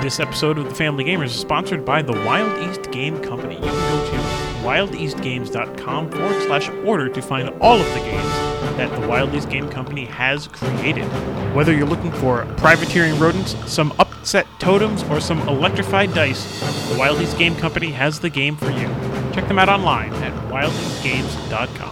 This episode of The Family Gamers is sponsored by the Wild East Game Company. You can go to wildeastgames.com/order to find all of the games that the Wild East Game Company has created. Whether you're looking for privateering rodents, some upset totems, or some electrified dice, the Wild East Game Company has the game for you. Check them out online at wildeastgames.com.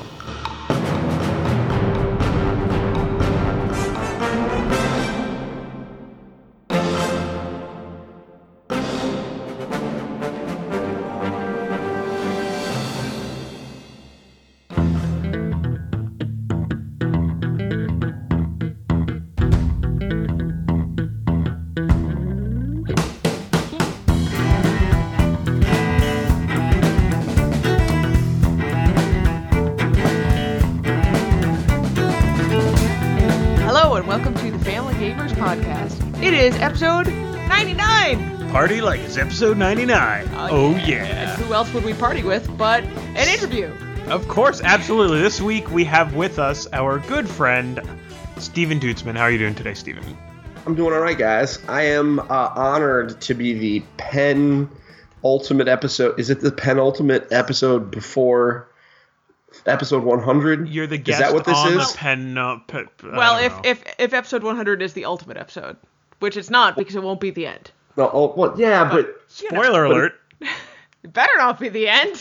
Episode 99! Party like it's episode 99. Oh yeah. And who else would we party with but an interview? Of course, absolutely. This week we have with us our good friend, Steven Dutzman. How are you doing today, Steven? I'm doing all right, guys. I am honored to be the penultimate episode. Is it the penultimate episode before episode 100? You're the guest is that what this on is? The pen. Well, if episode 100 is the ultimate episode. Which it's not, because it won't be the end. No, well, yeah, but... Spoiler alert. It better not be the end.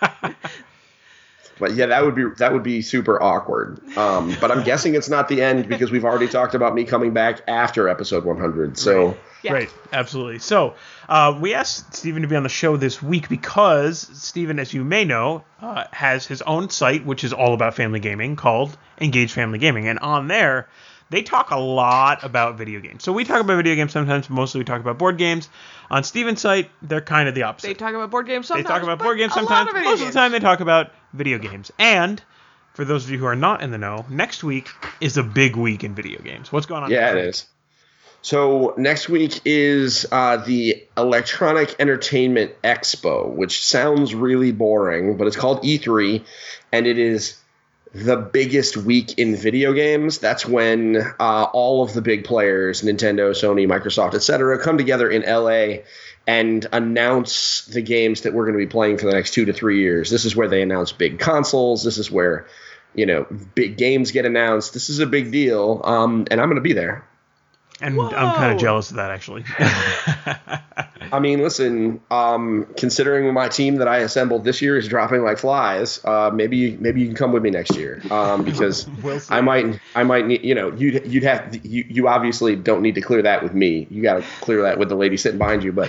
But yeah, that would be super awkward. But I'm guessing it's not the end because we've already talked about me coming back after episode 100. So right, yeah. Right, absolutely. So we asked Steven to be on the show this week because Steven, as you may know, has his own site, which is all about family gaming, called Engage Family Gaming. And on there, they talk a lot about video games. So we talk about video games sometimes, but mostly we talk about board games. On Steven's site, they're kind of the opposite. They talk about board games sometimes. They talk about board games sometimes. Most of the time, they talk about video games. And for those of you who are not in the know, next week is a big week in video games. What's going on? Yeah, it is. So next week is the Electronic Entertainment Expo, which sounds really boring, but it's called E3, and it is the biggest week in video games. That's when all of the big players, Nintendo, Sony, Microsoft, etc., come together in LA and announce the games that we're going to be playing for the next 2 to 3 years. This is where they announce big consoles. This is where, big games get announced. This is a big deal, and I'm going to be there. And whoa. I'm kind of jealous of that, actually. I mean, listen, considering my team that I assembled this year is dropping like flies, maybe you can come with me next year, because we'll I might need, you obviously don't need to clear that with me. You got to clear that with the lady sitting behind you. But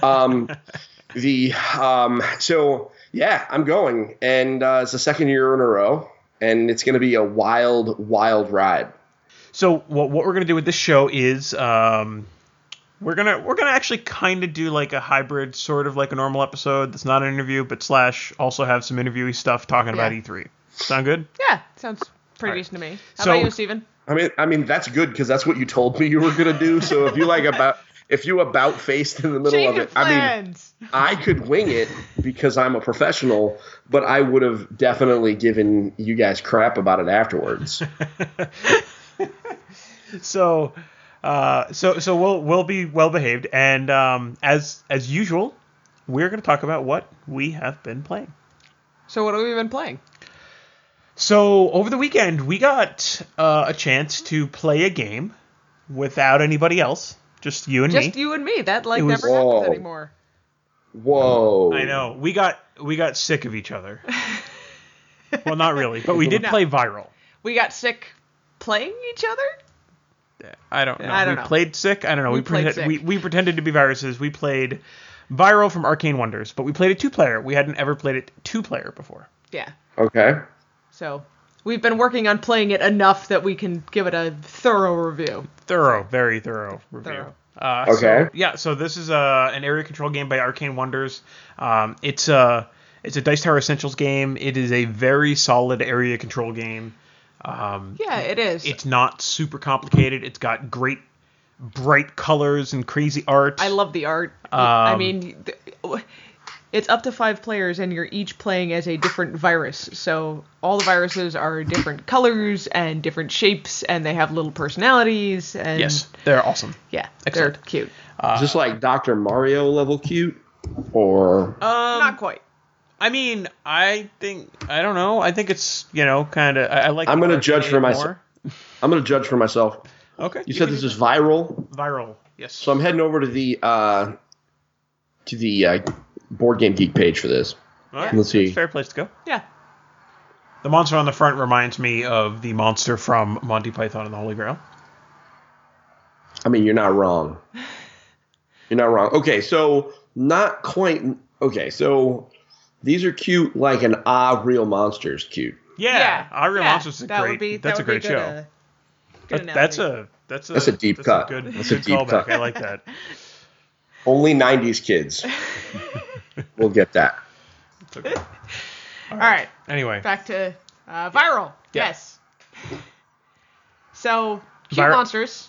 so yeah, I'm going, and it's the second year in a row, and it's going to be a wild, wild ride. So what we're gonna do with this show is we're gonna actually kind of do like a hybrid, sort of like a normal episode that's not an interview, but / also have some interviewee stuff talking about E3. Sound good? Yeah, sounds pretty decent to me. How about you, Steven? I mean that's good because that's what you told me you were gonna do. So if you about faced in the middle of it, plans. I mean, I could wing it because I'm a professional, but I would have definitely given you guys crap about it afterwards. So we'll be well behaved, and as usual, we're going to talk about what we have been playing. So what have we been playing? So over the weekend, we got a chance to play a game without anybody else, just you and me. Just you and me. That never happens anymore. Whoa! I know. We got sick of each other. Well, not really, but we did play Viral. We got sick playing each other? I don't know. We played sick? I don't know. We pretended to be viruses. We played Viral from Arcane Wonders, but we played it 2-player. We hadn't ever played it 2-player before. Yeah. Okay. So we've been working on playing it enough that we can give it a thorough review. Very thorough review. Okay. So this is an area control game by Arcane Wonders. It's a Dice Tower Essentials game. It is a very solid area control game. Yeah, it is. It's not super complicated. It's got great, bright colors and crazy art. I love the art. I mean, it's up to 5 players, and you're each playing as a different virus. So all the viruses are different colors and different shapes, and they have little personalities. And Yes, they're awesome. yeah, Excellent. they're cute. Is this like Dr. Mario level cute? Or Not quite. I mean, I don't know. I think it's, kind of. I like. I'm the going to judge for arcade myself. more. I'm going to judge for myself. Okay. You said this is viral, viral. Yes. so I'm heading over to the Board Game Geek page for this. All right. Let's see. It's a fair place to go. Yeah. The monster on the front reminds me of the monster from Monty Python and the Holy Grail. I mean, you're not wrong. You're not wrong. Okay, so not quite. Okay, so these are cute, like an Real Monsters cute. Yeah. Our Real Monsters is that great. would be, That's that a would great be show. good That's analogy. a deep cut. Good, That's a good deep callback. cut. I like that. Only 90s kids will get that. It's okay. All right. Anyway. Back to viral. Yeah. Yes. So cute monsters.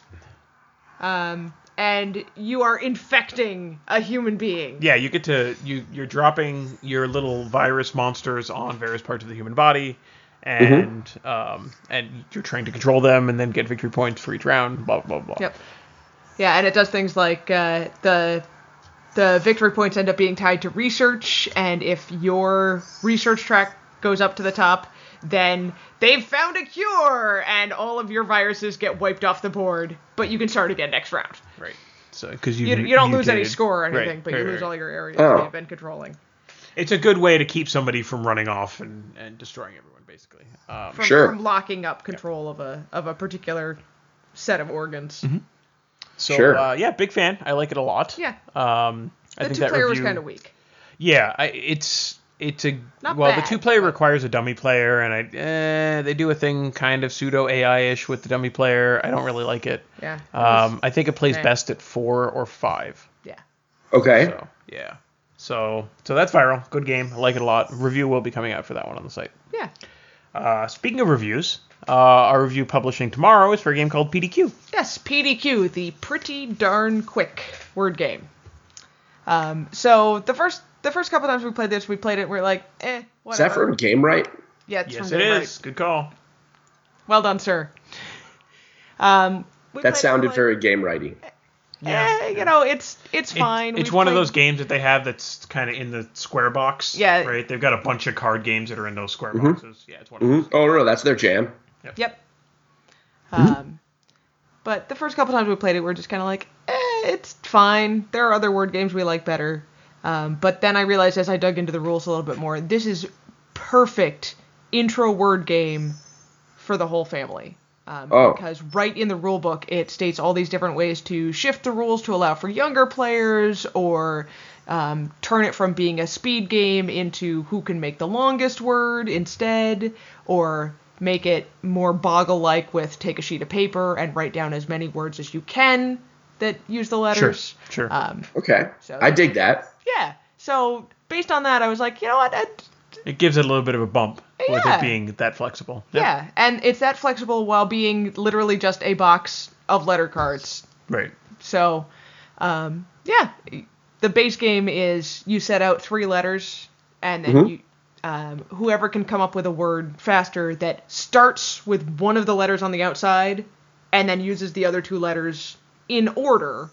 And you are infecting a human being. Yeah, you get to you're dropping your little virus monsters on various parts of the human body, and you're trying to control them and then get victory points for each round. Blah blah blah. Yep. Yeah, and it does things like the victory points end up being tied to research, and if your research track goes up to the top, then they've found a cure, and all of your viruses get wiped off the board, but you can start again next round. Right. So because You don't lose any mutated. score or anything, Right, but right, you lose right. all your areas Oh. that you've been controlling. It's a good way to keep somebody from running off and destroying everyone, basically. From locking up control of a particular set of organs. Mm-hmm. So Sure. yeah, big fan. I like it a lot. Yeah. I The think 2 that player was review- kind of weak. Yeah, it's a Not well, bad, the 2 player but- requires a dummy player, and they do a thing kind of pseudo AI-ish with the dummy player. I don't really like it. Yeah. I think it plays eh. best at 4 or 5. Yeah. Okay. So yeah. So that's viral. Good game. I like it a lot. Review will be coming out for that one on the site. Yeah. Speaking of reviews, our review publishing tomorrow is for a game called PDQ. Yes, PDQ, the Pretty Darn Quick word game. So the first couple times we played this, we we're like, Is whatever. that from Game Right? Yeah, it's Yes, from it Game is. Good call. Right. Well done, sir. We That played it, sounded we're like, very Game Righty. it's fine. It's We one of played- those games that they have that's kind of in the square box. Yeah. Right? They've got a bunch of card games that are in those square boxes. Yeah, it's one of those. Oh, no, that's their jam. Yep. But the first couple times we played it, we're just kind of like, it's fine. There are other word games we like better. But then I realized as I dug into the rules a little bit more, this is perfect intro word game for the whole family. Because right in the rule book, it states all these different ways to shift the rules to allow for younger players, or turn it from being a speed game into who can make the longest word instead, or make it more Boggle-like with take a sheet of paper and write down as many words as you can that use the letters. Sure. Okay. So- I dig that. Yeah. So based on that, I was like, you know what? It gives it a little bit of a bump with Yeah. it being that flexible. Yeah, and it's that flexible while being literally just a box of letter cards. Right. So, yeah, the base game is you set out 3 letters, and then you, whoever can come up with a word faster that starts with one of the letters on the outside, and then uses the other 2 letters in order,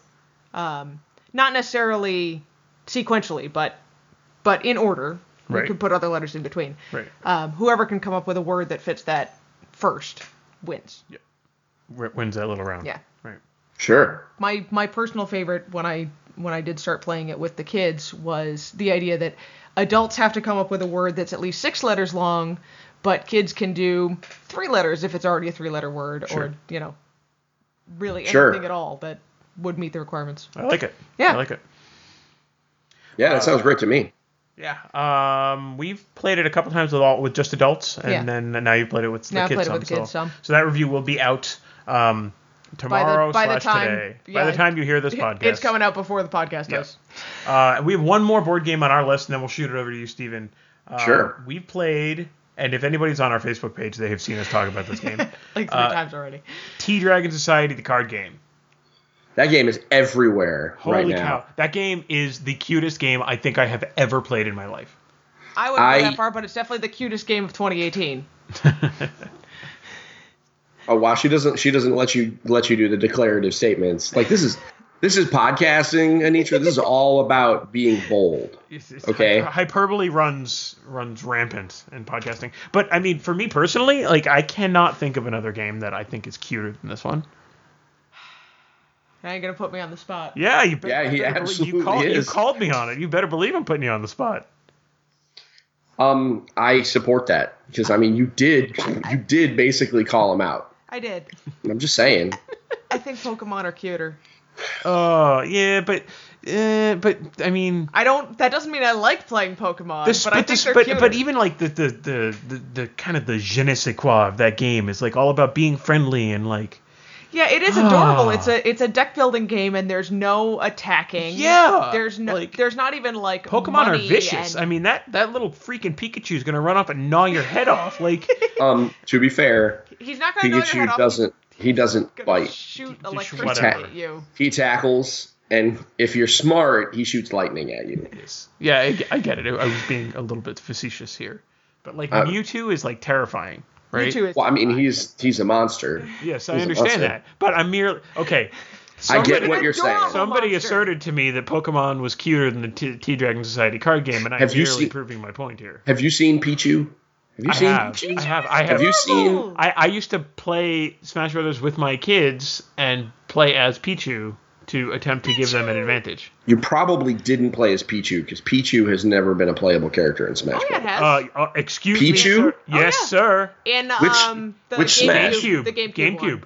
not necessarily sequentially, but in order. Right. You can put other letters in between. Right. Whoever can come up with a word that fits that first wins. Wins that little round. Yeah. Right. Sure. My personal favorite when I did start playing it with the kids was the idea that adults have to come up with a word that's at least 6 letters long, but kids can do 3 letters if it's already a 3-letter word, Sure. or really Sure. anything at all that would meet the requirements. I like it. Yeah. I like it. Yeah, that sounds great to me. Yeah. We've played it a couple times with just adults, and then now you've played it with the Now I kids played it some. with the kids some. So that review will be out tomorrow by the / time- today. yeah. By the time you hear this podcast. It's coming out before the podcast does. We have one more board game on our list, and then we'll shoot it over to you, Steven. Sure. We've played, and if anybody's on our Facebook page, they have seen us talk about this game. Like 3 times already. T Dragon Society, the card game. That game is everywhere right Holy now. cow. That game is the cutest game I think I have ever played in my life. I wouldn't go that far, but it's definitely the cutest game of 2018. Oh wow, she doesn't let you do the declarative statements. Like this is podcasting, Anitra. This is all about being bold. Okay. Hyperbole runs rampant in podcasting. But I mean, for me personally, like I cannot think of another game that I think is cuter than this one. Now you're gonna put me on the spot. Yeah, he absolutely is. You called me on it. You better believe I'm putting you on the spot. I support that because I mean you did basically call him out. I did. I'm just saying. I think Pokemon are cuter. Oh yeah, but I mean, That doesn't mean I like playing Pokemon, but I think they're cuter. But even like the kind of the je ne sais quoi of that game is like all about being friendly and like. Yeah, it is adorable. It's a deck building game, and there's no attacking. Yeah, there's not even like Pokemon are vicious. And... I mean that little freaking Pikachu is gonna run up and gnaw your head off. Like, to be fair, he's not gonna gnaw your head off. He doesn't bite. Shoot electricity at you. He tackles, and if you're smart, he shoots lightning at you. Yeah, I get it. I was being a little bit facetious here, but like Mewtwo is like terrifying. Right? Well, I mean, he's a monster. Yes, I understand that. But I'm merely... Okay. I get what you're saying. Somebody asserted to me that Pokemon was cuter than the T-Dragon Society card game, and I'm merely proving my point here. Have you seen Pichu? Pichu? I have. Have you seen... I used to play Smash Brothers with my kids and play as Pichu to attempt to give them an advantage. You probably didn't play as Pichu, because Pichu has never been a playable character in Smash Bros. It has. Excuse me, Pichu? Yes, sir. In which Smash? GameCube.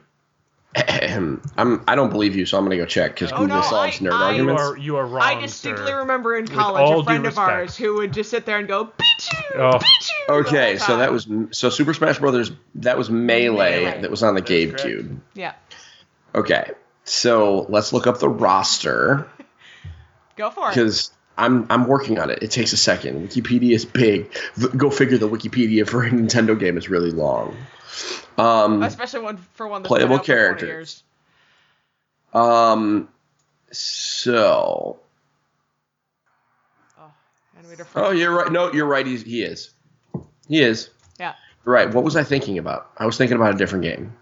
I don't believe you, so I'm going to go check, because Google solves nerd arguments. You are wrong, I distinctly remember in college a friend of ours who would just sit there and go, Pichu! Pichu! Okay, so Super Smash Brothers, that was Melee that was on the GameCube. Yeah. Okay. So let's look up the roster. Go for it. Because I'm working on it. It takes a second. Wikipedia is big. Go figure. The Wikipedia for a Nintendo game is really long. Especially for one that's playable been out for 20 characters. years. So. You're right. No, you're right. He is. He is. Yeah. Right. What was I thinking about? I was thinking about a different game.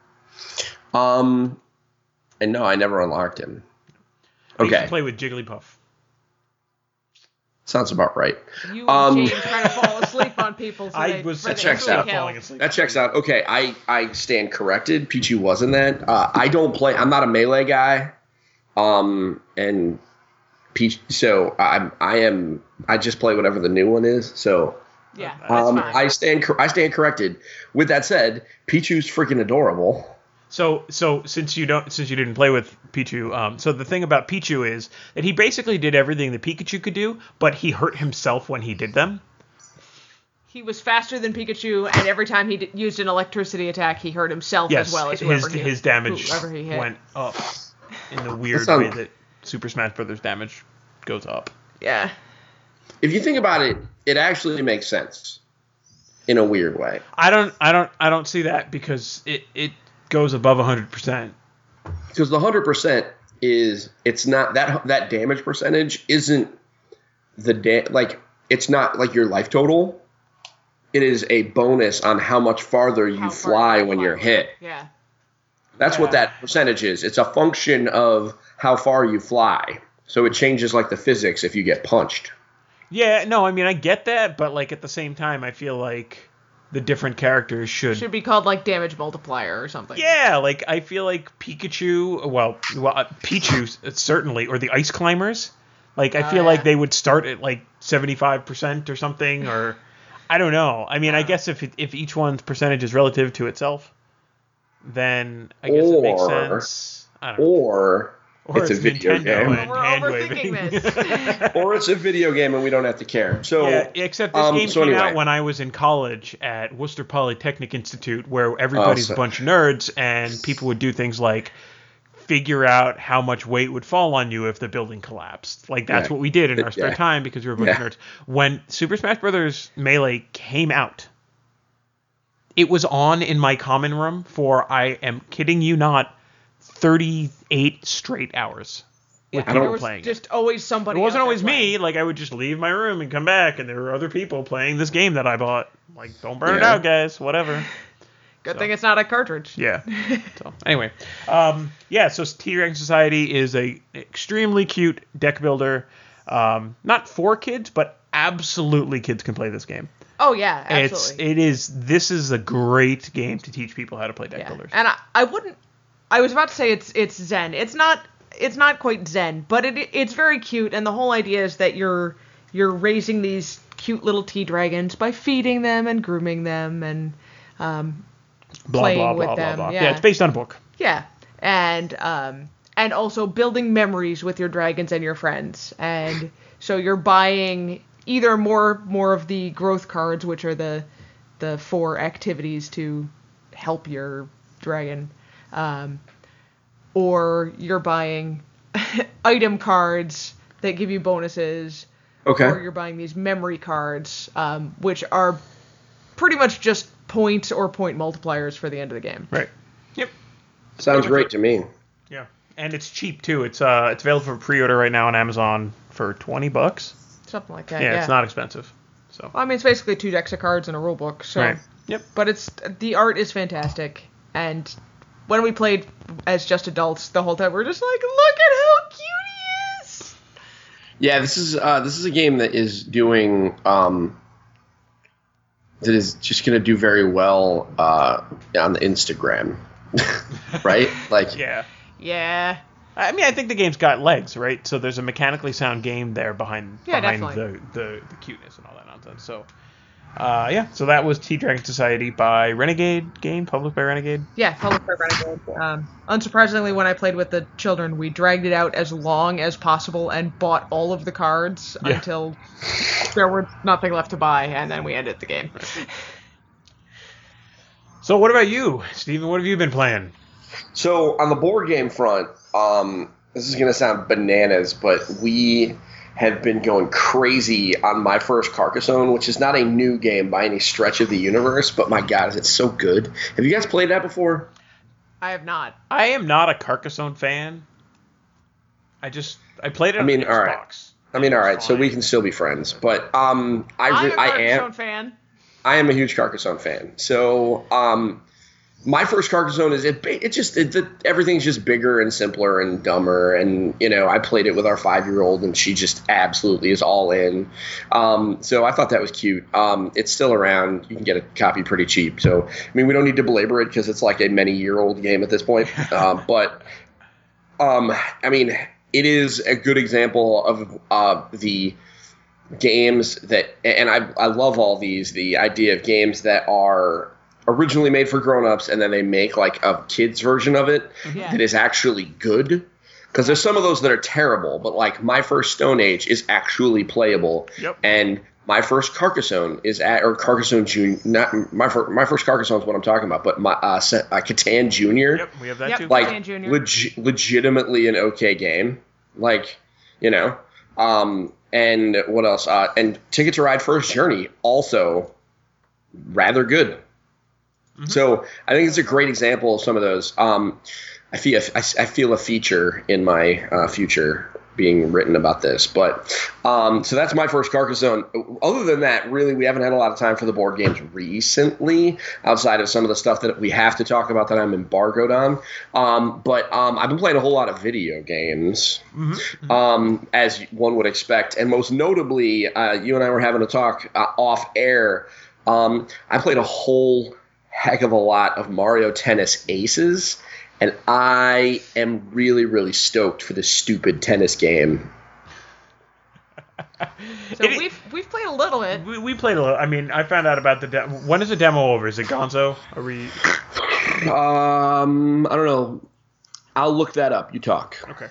And no, I never unlocked him. I used to play with Jigglypuff. Sounds about right. You and James trying to fall asleep on people. So that checks out. That checks out. Okay, I stand corrected. Pichu wasn't that. I don't play. I'm not a Melee guy. And Peach. So I just play whatever the new one is. So yeah. I stand corrected. With that said, Pichu's freaking adorable. So since you didn't play with Pichu, so the thing about Pichu is that he basically did everything that Pikachu could do, but he hurt himself when he did them. He was faster than Pikachu, and every time he used an electricity attack, he hurt himself as well as his damage went up in the weird way that Super Smash Brothers damage goes up. Yeah. If you think about it, it actually makes sense in a weird way. I don't see that because it goes above 100%. Because the 100% it's not that damage percentage isn't it's not like your life total. It is a bonus on how much farther you fly when you're hit. Yeah. That's what that percentage is. It's a function of how far you fly. So it changes like the physics if you get punched. Yeah, no, I mean I get that, but like at the same time I feel like the different characters should be called like damage multiplier or something. Yeah, like I feel like Pikachu, Pichu certainly, or the Ice Climbers. Like I feel like they would start at like 75% or something, or I don't know. I mean, I guess if each one's percentage is relative to itself, then I guess it makes sense. I don't know. Or it's a video Nintendo game. We're overthinking this. Or it's a video game and we don't have to care. So yeah, except this game came out when I was in college at Worcester Polytechnic Institute, where everybody's a bunch of nerds, and people would do things like figure out how much weight would fall on you if the building collapsed. Like that's what we did in our spare time because we were a bunch of nerds. When Super Smash Brothers Melee came out, it was on in my common room for, I am kidding you not, 38 straight hours with There people was playing. just always somebody. It wasn't out there always playing. me. Like, I would just leave my room and come back, and there were other people playing this game that I bought. Like, don't burn it Yeah. out, guys. Whatever. Good So. thing it's not a cartridge. Yeah. So anyway, so Tea Dragon Society is a extremely cute deck builder. Not for kids, but absolutely kids can play this game. Oh yeah, absolutely. This is a great game to teach people how to play deck builders. And I was about to say it's Zen. It's not quite Zen, but it's very cute, and the whole idea is that you're raising these cute little tea dragons by feeding them and grooming them and playing with them. Yeah, it's based on a book. Yeah. And also building memories with your dragons and your friends. And so you're buying either more of the growth cards, which are the 4 activities to help your dragon, or you're buying item cards that give you bonuses. Okay. Or you're buying these memory cards, which are pretty much just points or point multipliers for the end of the game. Right. Yep. Sounds great to me. Yeah, and it's cheap too. It's available for pre-order right now on Amazon for $20. Something like that. Yeah, it's not expensive. So. Well, I mean, it's basically 2 decks of cards and a rule book. So. Right. Yep. But the art is fantastic, and when we played as just adults, the whole time we're just like, look at how cute he is. Yeah, this is a game that is doing that is just going to do very well on the Instagram, right? Like, Yeah. I mean, I think the game's got legs, right? So there's a mechanically sound game there behind the cuteness and all that nonsense. So, so that was Tea Dragon Society by Renegade game, published by Renegade. Yeah, published by Renegade. Unsurprisingly, when I played with the children, we dragged it out as long as possible and bought all of the cards until there was nothing left to buy, and then we ended the game. So what about you, Steven? What have you been playing? So on the board game front, this is going to sound bananas, but we have been going crazy on My First Carcassonne, which is not a new game by any stretch of the universe, but my God, it's so good. Have you guys played that before? I have not. I am not a Carcassonne fan. I played it on Xbox. All right. So we can still be friends, but I'm a Carcassonne fan. I am a huge Carcassonne fan. So My First Carcassonne is everything's just bigger and simpler and dumber, and I played it with our 5-year-old and she just absolutely is all in. So I thought that was cute. It's still around. You can get a copy pretty cheap. So I mean, we don't need to belabor it because it's like a many-year-old game at this point. But I mean, it is a good example of the games that, and I love all these. The idea of games that are originally made for grown-ups and then they make like a kid's version of it that is actually good, because there's some of those that are terrible, but like My First Stone Age is actually playable. And My First Carcassonne or Carcassonne Junior, not My First Carcassonne is what I'm talking about, but Catan Junior. Yep, we have that too. Like Catan Junior. Legitimately an okay game, like and what else? And Ticket to Ride First Journey, also rather good. So I think it's a great example of some of those. I feel a feature in my future being written about this. But so that's My First Carcassonne. Other than that, really, we haven't had a lot of time for the board games recently, outside of some of the stuff that we have to talk about that I'm embargoed on. But I've been playing a whole lot of video games, as one would expect. And most notably, you and I were having a talk off air. I played a whole heck of a lot of Mario Tennis Aces, and I am really, really stoked for this stupid tennis game. So we've played a little bit. We played a little. I mean, I found out about the demo. When is the demo over? Is it Gonzo? Are we? I don't know. I'll look that up. You talk. Okay.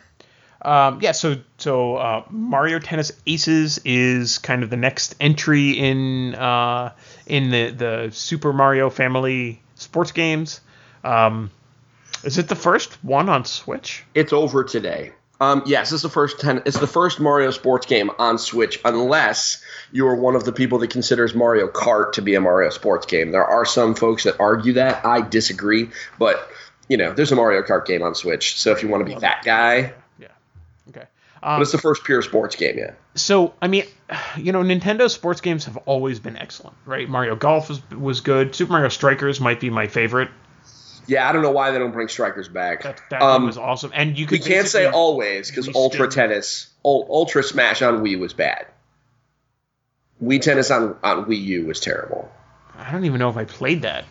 So Mario Tennis Aces is kind of the next entry in the Super Mario family sports games. Is it the first one on Switch? It's over today. Yes, it's the first Mario sports game on Switch, unless you are one of the people that considers Mario Kart to be a Mario sports game. There are some folks that argue that. I disagree, but there's a Mario Kart game on Switch. So if you want to be that guy, Yeah. Okay. but it's the first pure sports game yet. So, I mean, Nintendo sports games have always been excellent, right? Mario Golf was good. Super Mario Strikers might be my favorite. Yeah, I don't know why they don't bring Strikers back. That game was awesome. And you could We can't say basically always, because Ultra Smash on Wii was bad. Wii Tennis on Wii U was terrible. I don't even know if I played that.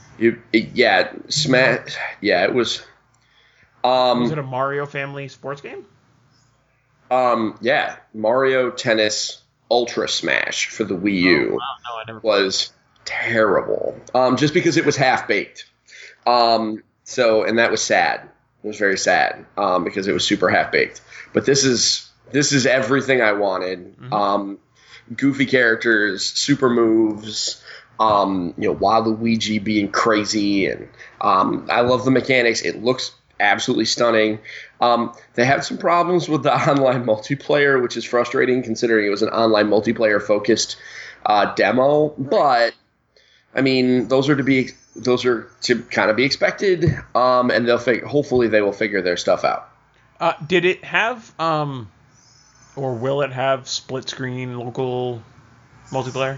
Smash. Yeah, it was. Was it a Mario family sports game? Yeah, Mario Tennis Ultra Smash for the Wii U Oh, wow. No, I never was terrible. Just because it was half baked. And that was sad. It was very sad. Because it was super half baked. But this is everything I wanted. Mm-hmm. Goofy characters, super moves. Waluigi being crazy, and I love the mechanics. It looks absolutely stunning. They had some problems with the online multiplayer, which is frustrating considering it was an online multiplayer focused demo. But I mean, those are to kind of be expected. And hopefully they will figure their stuff out. Did it have or will it have split screen local multiplayer?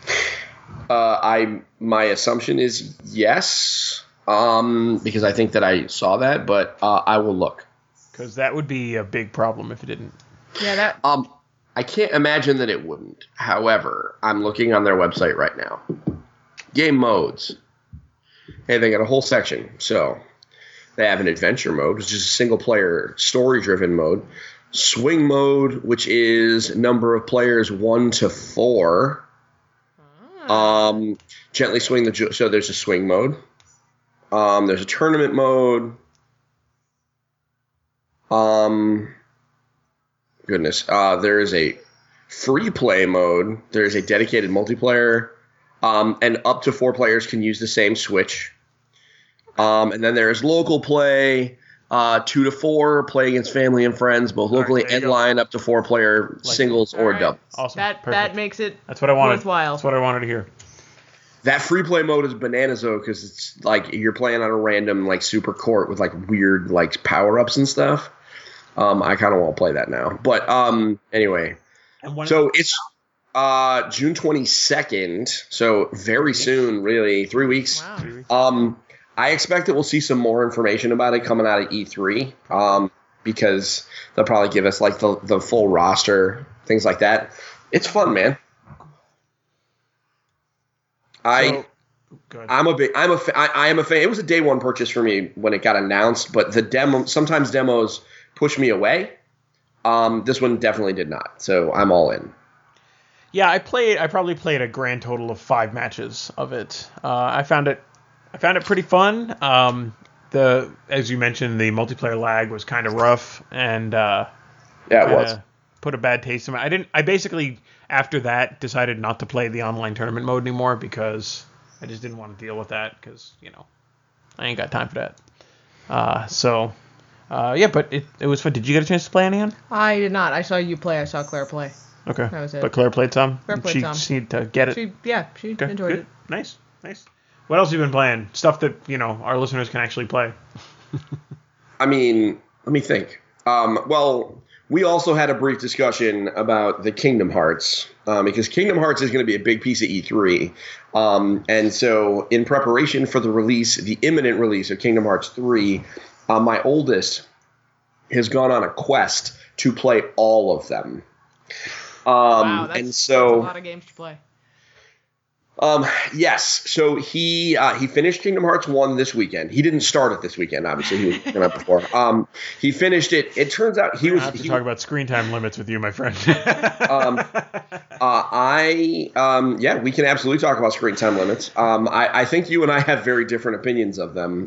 My assumption is yes. Because I think that I saw that, but I will look. Because that would be a big problem if it didn't. Yeah, I can't imagine that it wouldn't. However, I'm looking on their website right now. Game modes. Hey, they got a whole section. So they have an adventure mode, which is a single-player, story-driven mode. Swing mode, which is number of players 1 to 4. Gently swing so there's a swing mode. There's a tournament mode. There is a free play mode. There is a dedicated multiplayer. And up to 4 players can use the same Switch. And then there's local play. 2 to 4 play against family and friends, both locally and line, up to 4 player singles or doubles. Awesome. that makes it That's what I wanted. worthwhile. That's what I wanted to hear. That free play mode is bananas though, because it's like you're playing on a random like super court with like weird like power ups and stuff. I kind of want to play that now, but anyway. So it's June 22nd, so very soon, really 3 weeks. Wow. I expect that we'll see some more information about it coming out of E3, because they'll probably give us like the full roster, things like that. It's fun, man. I am a fan. It was a day one purchase for me when it got announced, but sometimes demos push me away. This one definitely did not, so I'm all in. Yeah, I probably played a grand total of 5 matches of it. I found it pretty fun. As you mentioned, the multiplayer lag was kind of rough, and it was. Put a bad taste in my. I basically after that decided not to play the online tournament mode anymore because I just didn't want to deal with that because I ain't got time for that. But it was fun. Did you get a chance to play any? I did not. I saw you play. I saw Claire play. Okay. That was it. But Claire played some. Claire played some. She needed to get it. She Okay, enjoyed good. it. Nice. What else have you been playing? Stuff that our listeners can actually play. I mean, let me think. Well, we also had a brief discussion about the Kingdom Hearts, because Kingdom Hearts is going to be a big piece of E3. And so in preparation for the imminent release of Kingdom Hearts 3, my oldest has gone on a quest to play all of them. Wow, that's a lot of games to play. Yes. So he finished Kingdom Hearts 1 this weekend. He didn't start it this weekend, obviously. He was working on it before. He finished it. It turns out I have to talk about screen time limits with you, my friend. We can absolutely talk about screen time limits. I think you and I have very different opinions of them.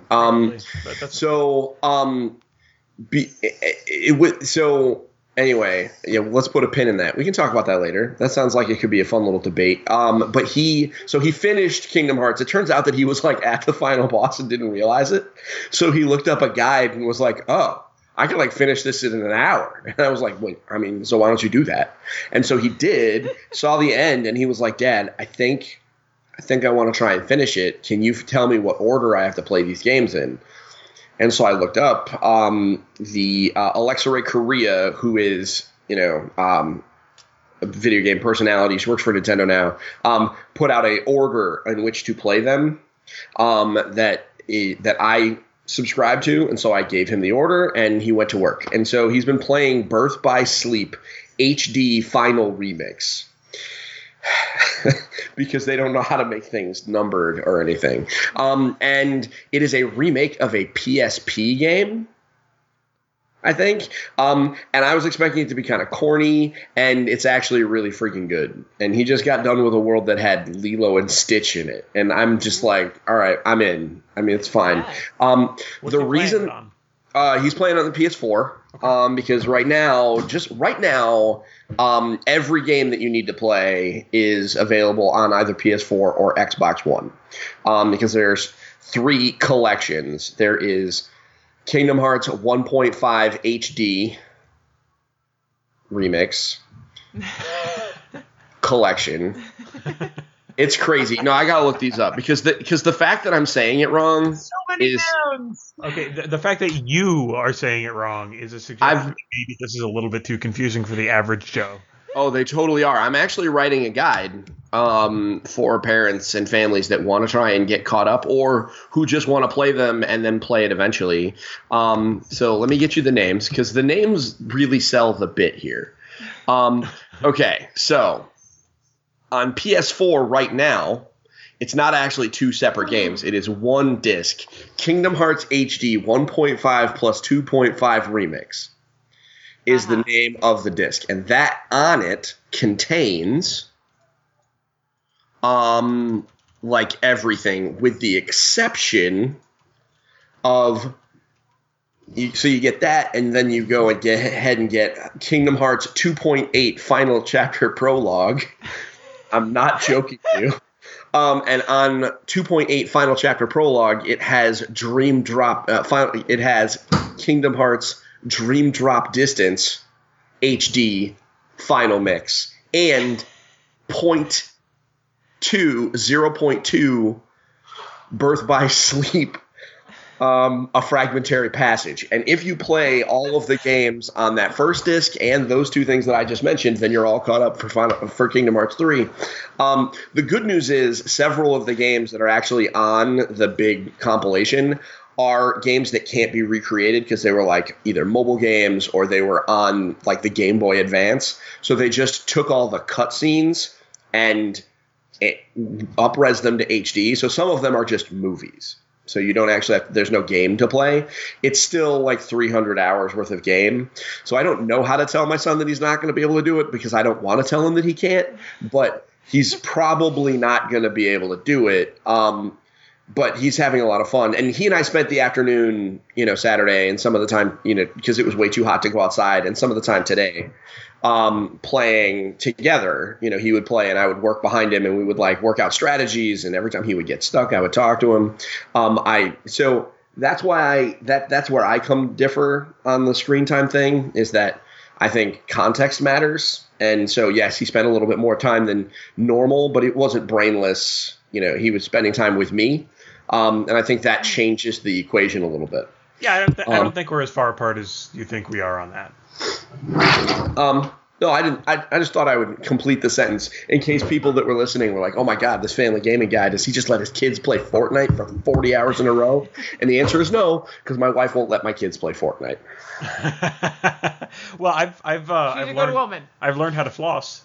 Anyway, let's put a pin in that. We can talk about that later. That sounds like it could be a fun little debate. But he finished Kingdom Hearts. It turns out that he was like at the final boss and didn't realize it. So he looked up a guide and was like, "Oh, I can like finish this in an hour." And I was like, "Wait, so why don't you do that?" And so he did. Saw the end, and he was like, "Dad, I think I want to try and finish it. Can you tell me what order I have to play these games in?" And so I looked up the Alexa Ray Korea, who is, a video game personality. She works for Nintendo now. Put out a order in which to play them that I subscribe to, and so I gave him the order, and he went to work. And so he's been playing Birth by Sleep HD Final Remix. Because they don't know how to make things numbered or anything. And it is a remake of a PSP game, I think. And I was expecting it to be kind of corny, and it's actually really freaking good. And he just got done with a world that had Lilo and Stitch in it. And I'm just like, all right, I'm in. I mean, it's fine. The reason he's playing on the PS4. Because right now, every game that you need to play is available on either PS4 or Xbox One. Because there's 3 collections. There is Kingdom Hearts 1.5 HD Remix collection. It's crazy. No, I gotta look these up because the fact that I'm saying it wrong is okay. The fact that you are saying it wrong is a suggestion that maybe this is a little bit too confusing for the average Joe. Oh, they totally are. I'm actually writing a guide for parents and families that want to try and get caught up or who just want to play them and then play it eventually. So let me get you the names because the names really sell the bit here. Okay, so on PS4 right now, it's not actually 2 separate games. It is 1 disc. Kingdom Hearts HD 1.5 plus 2.5 Remix is the name of the disc. And that on it contains like everything with the exception of so you get that, and then you go and get ahead and get Kingdom Hearts 2.8 Final Chapter Prologue. I'm not joking you. And on 2.8 Final Chapter Prologue, it has Dream Drop. It has Kingdom Hearts Dream Drop Distance HD Final Mix and 0.2 Birth by Sleep. A fragmentary passage. And if you play all of the games on that first disc and those 2 things that I just mentioned, then you're all caught up for Kingdom Hearts 3. The good news is several of the games that are actually on the big compilation are games that can't be recreated because they were like either mobile games or they were on like the Game Boy Advance. So they just took all the cutscenes and up-res them to HD. So some of them are just movies. So you don't actually there's no game to play. It's still like 300 hours worth of game. So I don't know how to tell my son that he's not going to be able to do it because I don't want to tell him that he can't. But he's probably not going to be able to do it. But he's having a lot of fun. And he and I spent the afternoon, Saturday and some of the time, because it was way too hot to go outside and some of the time today. Playing together. He would play and I would work behind him and we would like work out strategies, and every time he would get stuck I would talk to him. So that's why that's where I come differ on the screen time thing, is that I think context matters. And so yes, he spent a little bit more time than normal, but it wasn't brainless. He was spending time with me. And I think that changes the equation a little bit. Yeah, I don't think we're as far apart as you think we are on that. No, I didn't. I just thought I would complete the sentence in case people that were listening were like, "Oh my God, this family gaming guy, does he just let his kids play Fortnite for 40 hours in a row?" And the answer is no, because my wife won't let my kids play Fortnite. Well, I've learned how to floss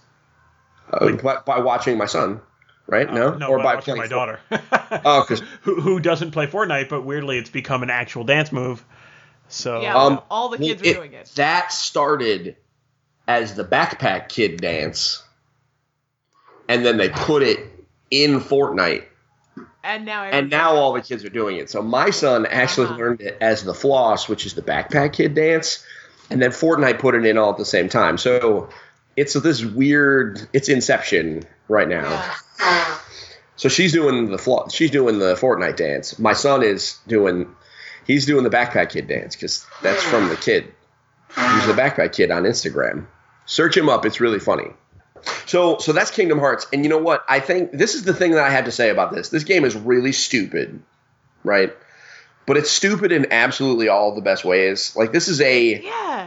by watching my son. Right? No, or by watching my daughter. Oh, because who doesn't play Fortnite, but weirdly it's become an actual dance move. So yeah, all the kids are doing it. That started as the Backpack Kid dance, and then they put it in Fortnite, and now all the kids are doing it. So my son actually learned it as the floss, which is the Backpack Kid dance, and then Fortnite put it in all at the same time. So it's this weird. It's Inception right now. Yeah. So she's doing the Fortnite dance. My son is doing the Backpack Kid dance because that's from the kid. He's the Backpack Kid on Instagram. Search him up. It's really funny. So that's Kingdom Hearts. And you know what? I think this is the thing that I had to say about this. This game is really stupid, right? but it's stupid in absolutely all the best ways. Like this is a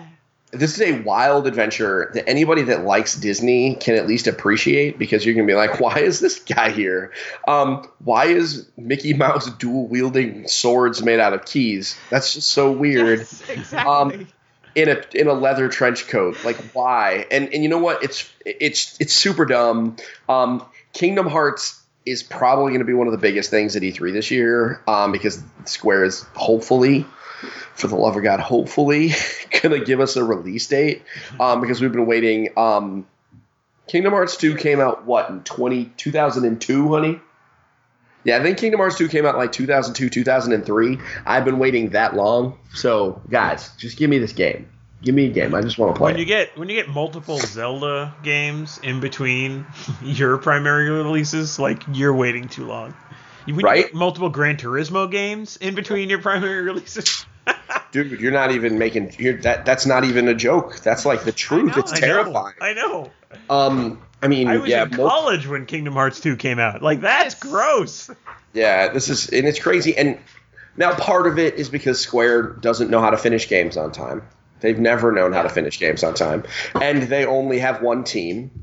wild adventure that anybody that likes Disney can at least appreciate, because you're gonna be like, why is this guy here? Why is Mickey Mouse dual wielding swords made out of keys? That's just so weird. Yes, exactly. In a leather trench coat, like why? And you know what? It's super dumb. Kingdom Hearts is probably going to be one of the biggest things at E3 this year, because Square is hopefully, for the love of God, hopefully going to give us a release date, because we've been waiting. Kingdom Hearts 2 came out in 2002, honey? Yeah, I think Kingdom Hearts 2 came out like 2002, 2003. I've been waiting that long. So, guys, just give me this game. Give me a game. I just want to play it. When you get multiple Zelda games in between your primary releases, like, you're waiting too long. When you get multiple Gran Turismo games in between your primary releases. Dude, you're not even making that's not even a joke. That's like the truth. It's terrifying. I know. I mean, I was in college when Kingdom Hearts 2 came out. Like, that's gross. Yeah, and it's crazy. And now part of it is because Square doesn't know how to finish games on time. They've never known how to finish games on time. And they only have one team,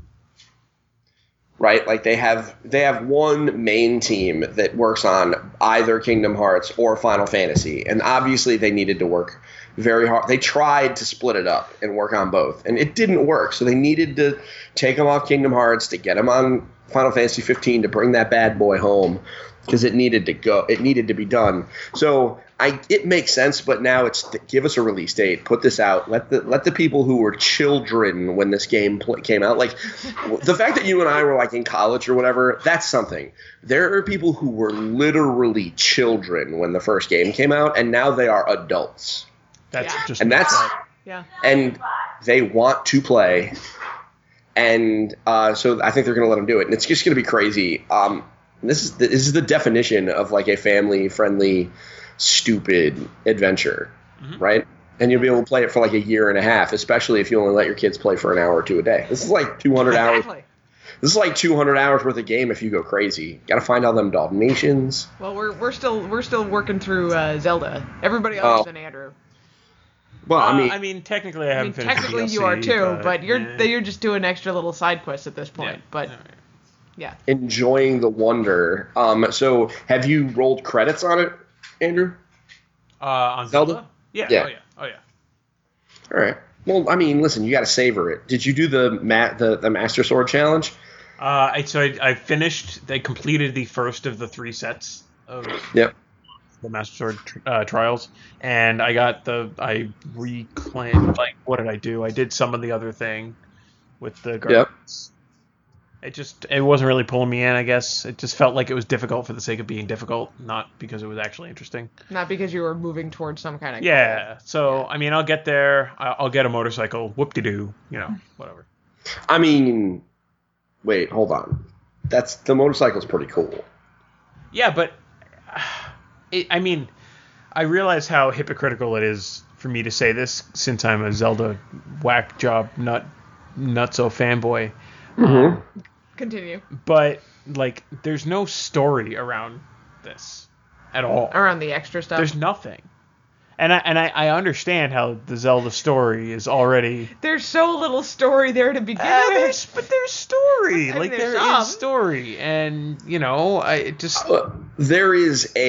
right? Like, they have one main team that works on either Kingdom Hearts or Final Fantasy. And obviously they needed to work very hard. They tried to split it up and work on both, and it didn't work. So they needed to take them off Kingdom Hearts to get them on Final Fantasy 15 to bring that bad boy home, because it needed to go. It needed to be done. So it makes sense, but now it's give us a release date, put this out, let the people who were children when this game came out, like the fact that you and I were like in college or whatever, that's something. There are people who were literally children when the first game came out, and now they are adults. And they want to play, and so I think they're going to let them do it, and it's just going to be crazy. This is the definition of like a family-friendly, stupid adventure, right? And you'll be able to play it for like a year and a half, especially if you only let your kids play for an hour or two a day. This is like 200 hours. This is like 200 hours worth of game if you go crazy. Got to find all them Dalmatians. Well, we're still working through Zelda. Everybody other than Andrew. Well, I mean, technically, I haven't finished technically the DLC, you are too, but you're yeah. you're just doing extra little side quests at this point. Yeah. But yeah, enjoying the wonder. So, have you rolled credits on it, Andrew? On Zelda? Yeah. Oh yeah. All right. Well, I mean, listen, you got to savor it. Did you do the Master Sword challenge? I finished. They completed the first of the 3 sets of the Master Sword trials, and I reclaimed, like, what did I do? I did some of the other thing with the guardians. It wasn't really pulling me in, I guess. It just felt like it was difficult for the sake of being difficult, not because it was actually interesting. Not because you were moving towards some kind of... Yeah, so, I mean, I'll get there. I'll get a motorcycle. Whoop-de-doo. Whatever. I mean, wait, hold on. The motorcycle's pretty cool. Yeah, but... I realize how hypocritical it is for me to say this, since I'm a Zelda whack job nutso fanboy. Continue. But, like, there's no story around this at all. Around the extra stuff? There's nothing. And I understand how the Zelda story is already... There's so little story there to begin with. But there's story. Like, there is story. And, There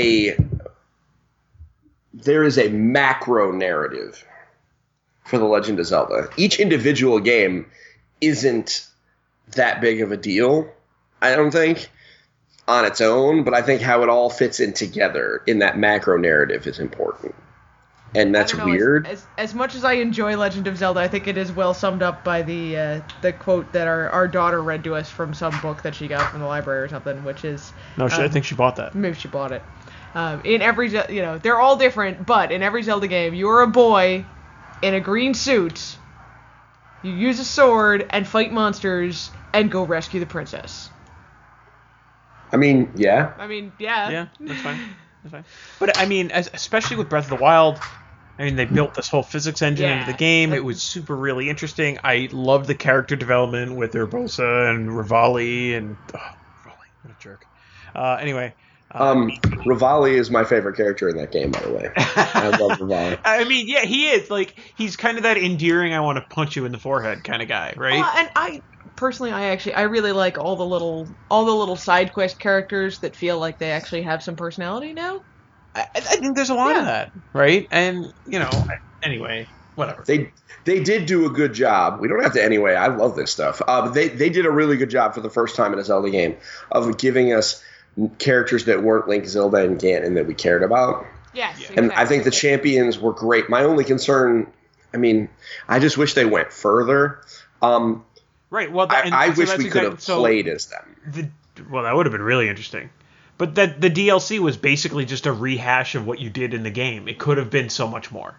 is a macro narrative for The Legend of Zelda. Each individual game isn't that big of a deal, I don't think, on its own, but I think how it all fits in together in that macro narrative is important. And that's weird. As much as I enjoy Legend of Zelda, I think it is well summed up by the quote that our daughter read to us from some book that she got from the library or something, which is... No, I think she bought that. Maybe she bought it. In every, they're all different, but in every Zelda game, you're a boy in a green suit, you use a sword and fight monsters and go rescue the princess. I mean, yeah. Yeah, that's fine. But, especially with Breath of the Wild, they built this whole physics engine into the game. It was really interesting. I loved the character development with Urbosa and Rivali and... Oh, Rivali, what a jerk. Anyway, Rivali is my favorite character in that game, by the way. I love Rivali. I mean, yeah, he is. Like, he's kind of that endearing, I want to punch you in the forehead kind of guy, right? And I personally, I really like all the little side quest characters that feel like they actually have some personality now. I think there's a lot of that, right? And, anyway, whatever. They did do a good job. We don't have to anyway. I love this stuff. They did a really good job for the first time in a Zelda game of giving us characters that weren't Link, Zelda, and Ganon that we cared about. Yes. Yeah. And I think the champions were great. My only concern, I just wish they went further. Right. Well, I wish we could have played as them. Well, that would have been really interesting. But that the DLC was basically just a rehash of what you did in the game. It could have been so much more.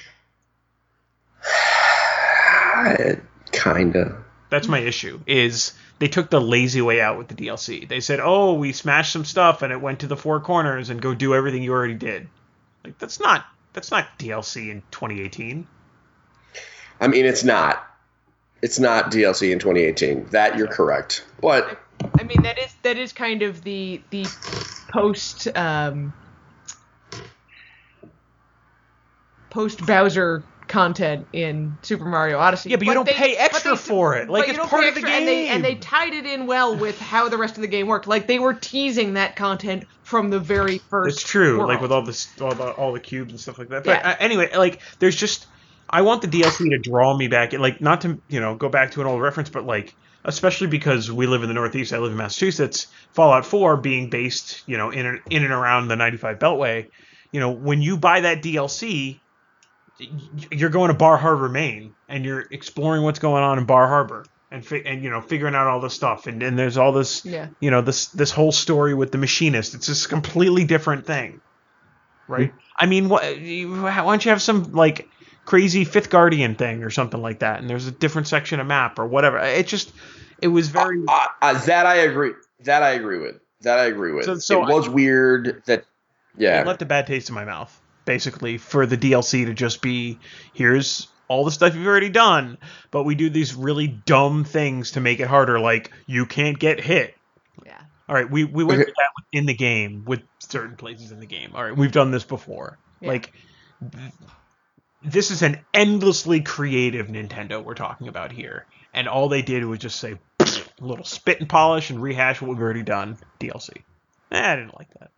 Kinda. That's my issue, is they took the lazy way out with the DLC. They said, oh, we smashed some stuff and it went to the four corners and go do everything you already did. Like, that's not DLC in 2018. It's not. It's not DLC in 2018. That you're correct. But that is kind of the post Bowser content in Super Mario Odyssey. Yeah, but you don't pay extra for it. Like, it's part of the game. And they tied it in well with how the rest of the game worked. Like, they were teasing that content from the very first. It's true. world. Like, with all the cubes and stuff like that. But anyway, like, there's just, I want the DLC to draw me back. Like, not to go back to an old reference, but like, especially because we live in the Northeast, I live in Massachusetts. Fallout 4 being based, in and around the 95 Beltway. When you buy that DLC, you're going to Bar Harbor, Maine, and you're exploring what's going on in Bar Harbor, and figuring out all this stuff, and there's all this, this whole story with the machinist. It's just a completely different thing, right? Mm-hmm. Why don't you have some like crazy Fifth Guardian thing or something like that, and there's a different section of map or whatever. It was very that I agree. That I agree with. So it was weird that it left a bad taste in my mouth. Basically, for the DLC to just be, here's all the stuff you've already done, but we do these really dumb things to make it harder, like you can't get hit. Yeah. All right, we went through that in the game with certain places in the game. All right, we've done this before. Yeah. Like, this is an endlessly creative Nintendo we're talking about here, and all they did was just say a little spit and polish and rehash what we've already done. DLC. I didn't like that.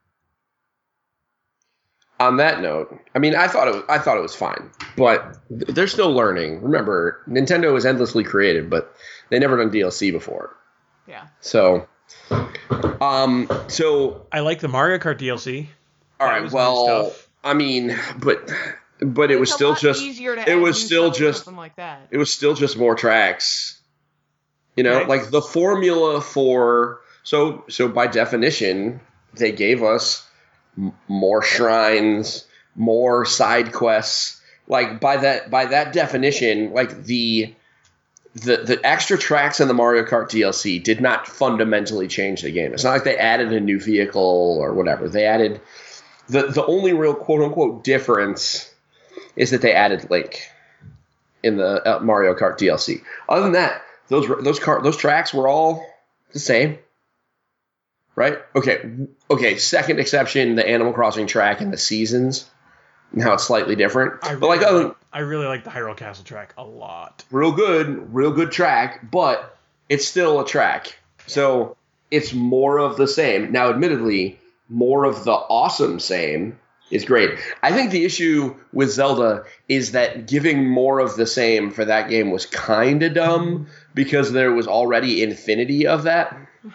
On that note, I thought it was fine, but they're still learning. Remember, Nintendo is endlessly creative, but they never done DLC before. Yeah. So I like the Mario Kart DLC. All right. Well, but it was still just something like that. It was still just more tracks. Right. Like the formula for so by definition, they gave us more shrines, more side quests. Like by that definition, like the extra tracks in the Mario Kart DLC did not fundamentally change the game. It's not like they added a new vehicle or whatever. They added the only real quote unquote difference is that they added Link in the Mario Kart DLC. Other than that, those tracks were all the same. Right? Okay. Second exception, the Animal Crossing track and the seasons, and how it's slightly different. I really like the Hyrule Castle track a lot. Real good track, but it's still a track. Yeah. So it's more of the same. Now, admittedly, more of the awesome same is great. I think the issue with Zelda is that giving more of the same for that game was kind of dumb because there was already infinity of that.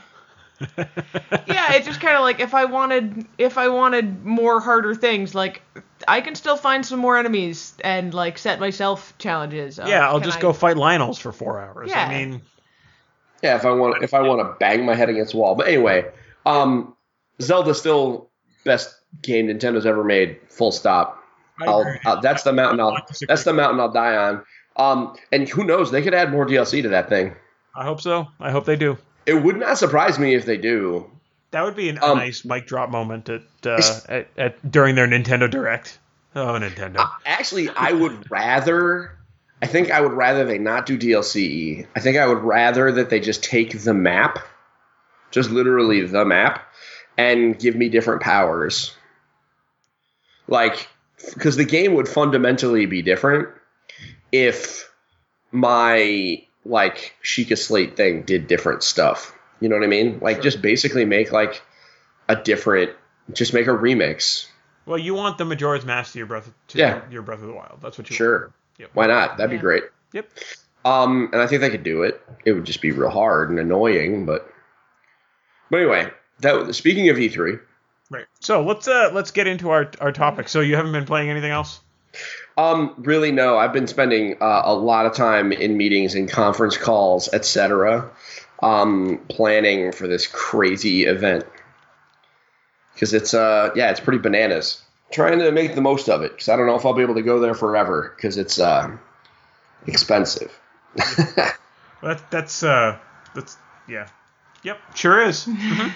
Yeah, it's just kind of like if I wanted more harder things, like I can still find some more enemies and like set myself challenges. I'll just go fight Lynels for 4 hours. Yeah. If I want to bang my head against the wall. But anyway, Zelda's still best game Nintendo's ever made. Full stop. That's the mountain I'll die on. And who knows? They could add more DLC to that thing. I hope so. I hope they do. It would not surprise me if they do. That would be a nice mic drop moment during their Nintendo Direct. Oh, Nintendo. Actually, I think I would rather they not do DLC. I think I would rather that they just take the map, just literally the map, and give me different powers. Like, because the game would fundamentally be different if my, like, Sheikah Slate thing did different stuff. You know what I mean? Like, just basically make, like, just make a remix. Well, you want the Majora's Mask to your Breath of the Wild. That's what you want. Sure. Yep. Why not? That'd be great. Yep. And I think they could do it. It would just be real hard and annoying, but anyway, speaking of E3. Right. So let's get into our topic. So you haven't been playing anything else? Really, no. I've been spending a lot of time in meetings and conference calls, etc., planning for this crazy event. Because it's pretty bananas. Trying to make the most of it, because I don't know if I'll be able to go there forever, because it's expensive. That's yeah. Yep, sure is. Mm-hmm.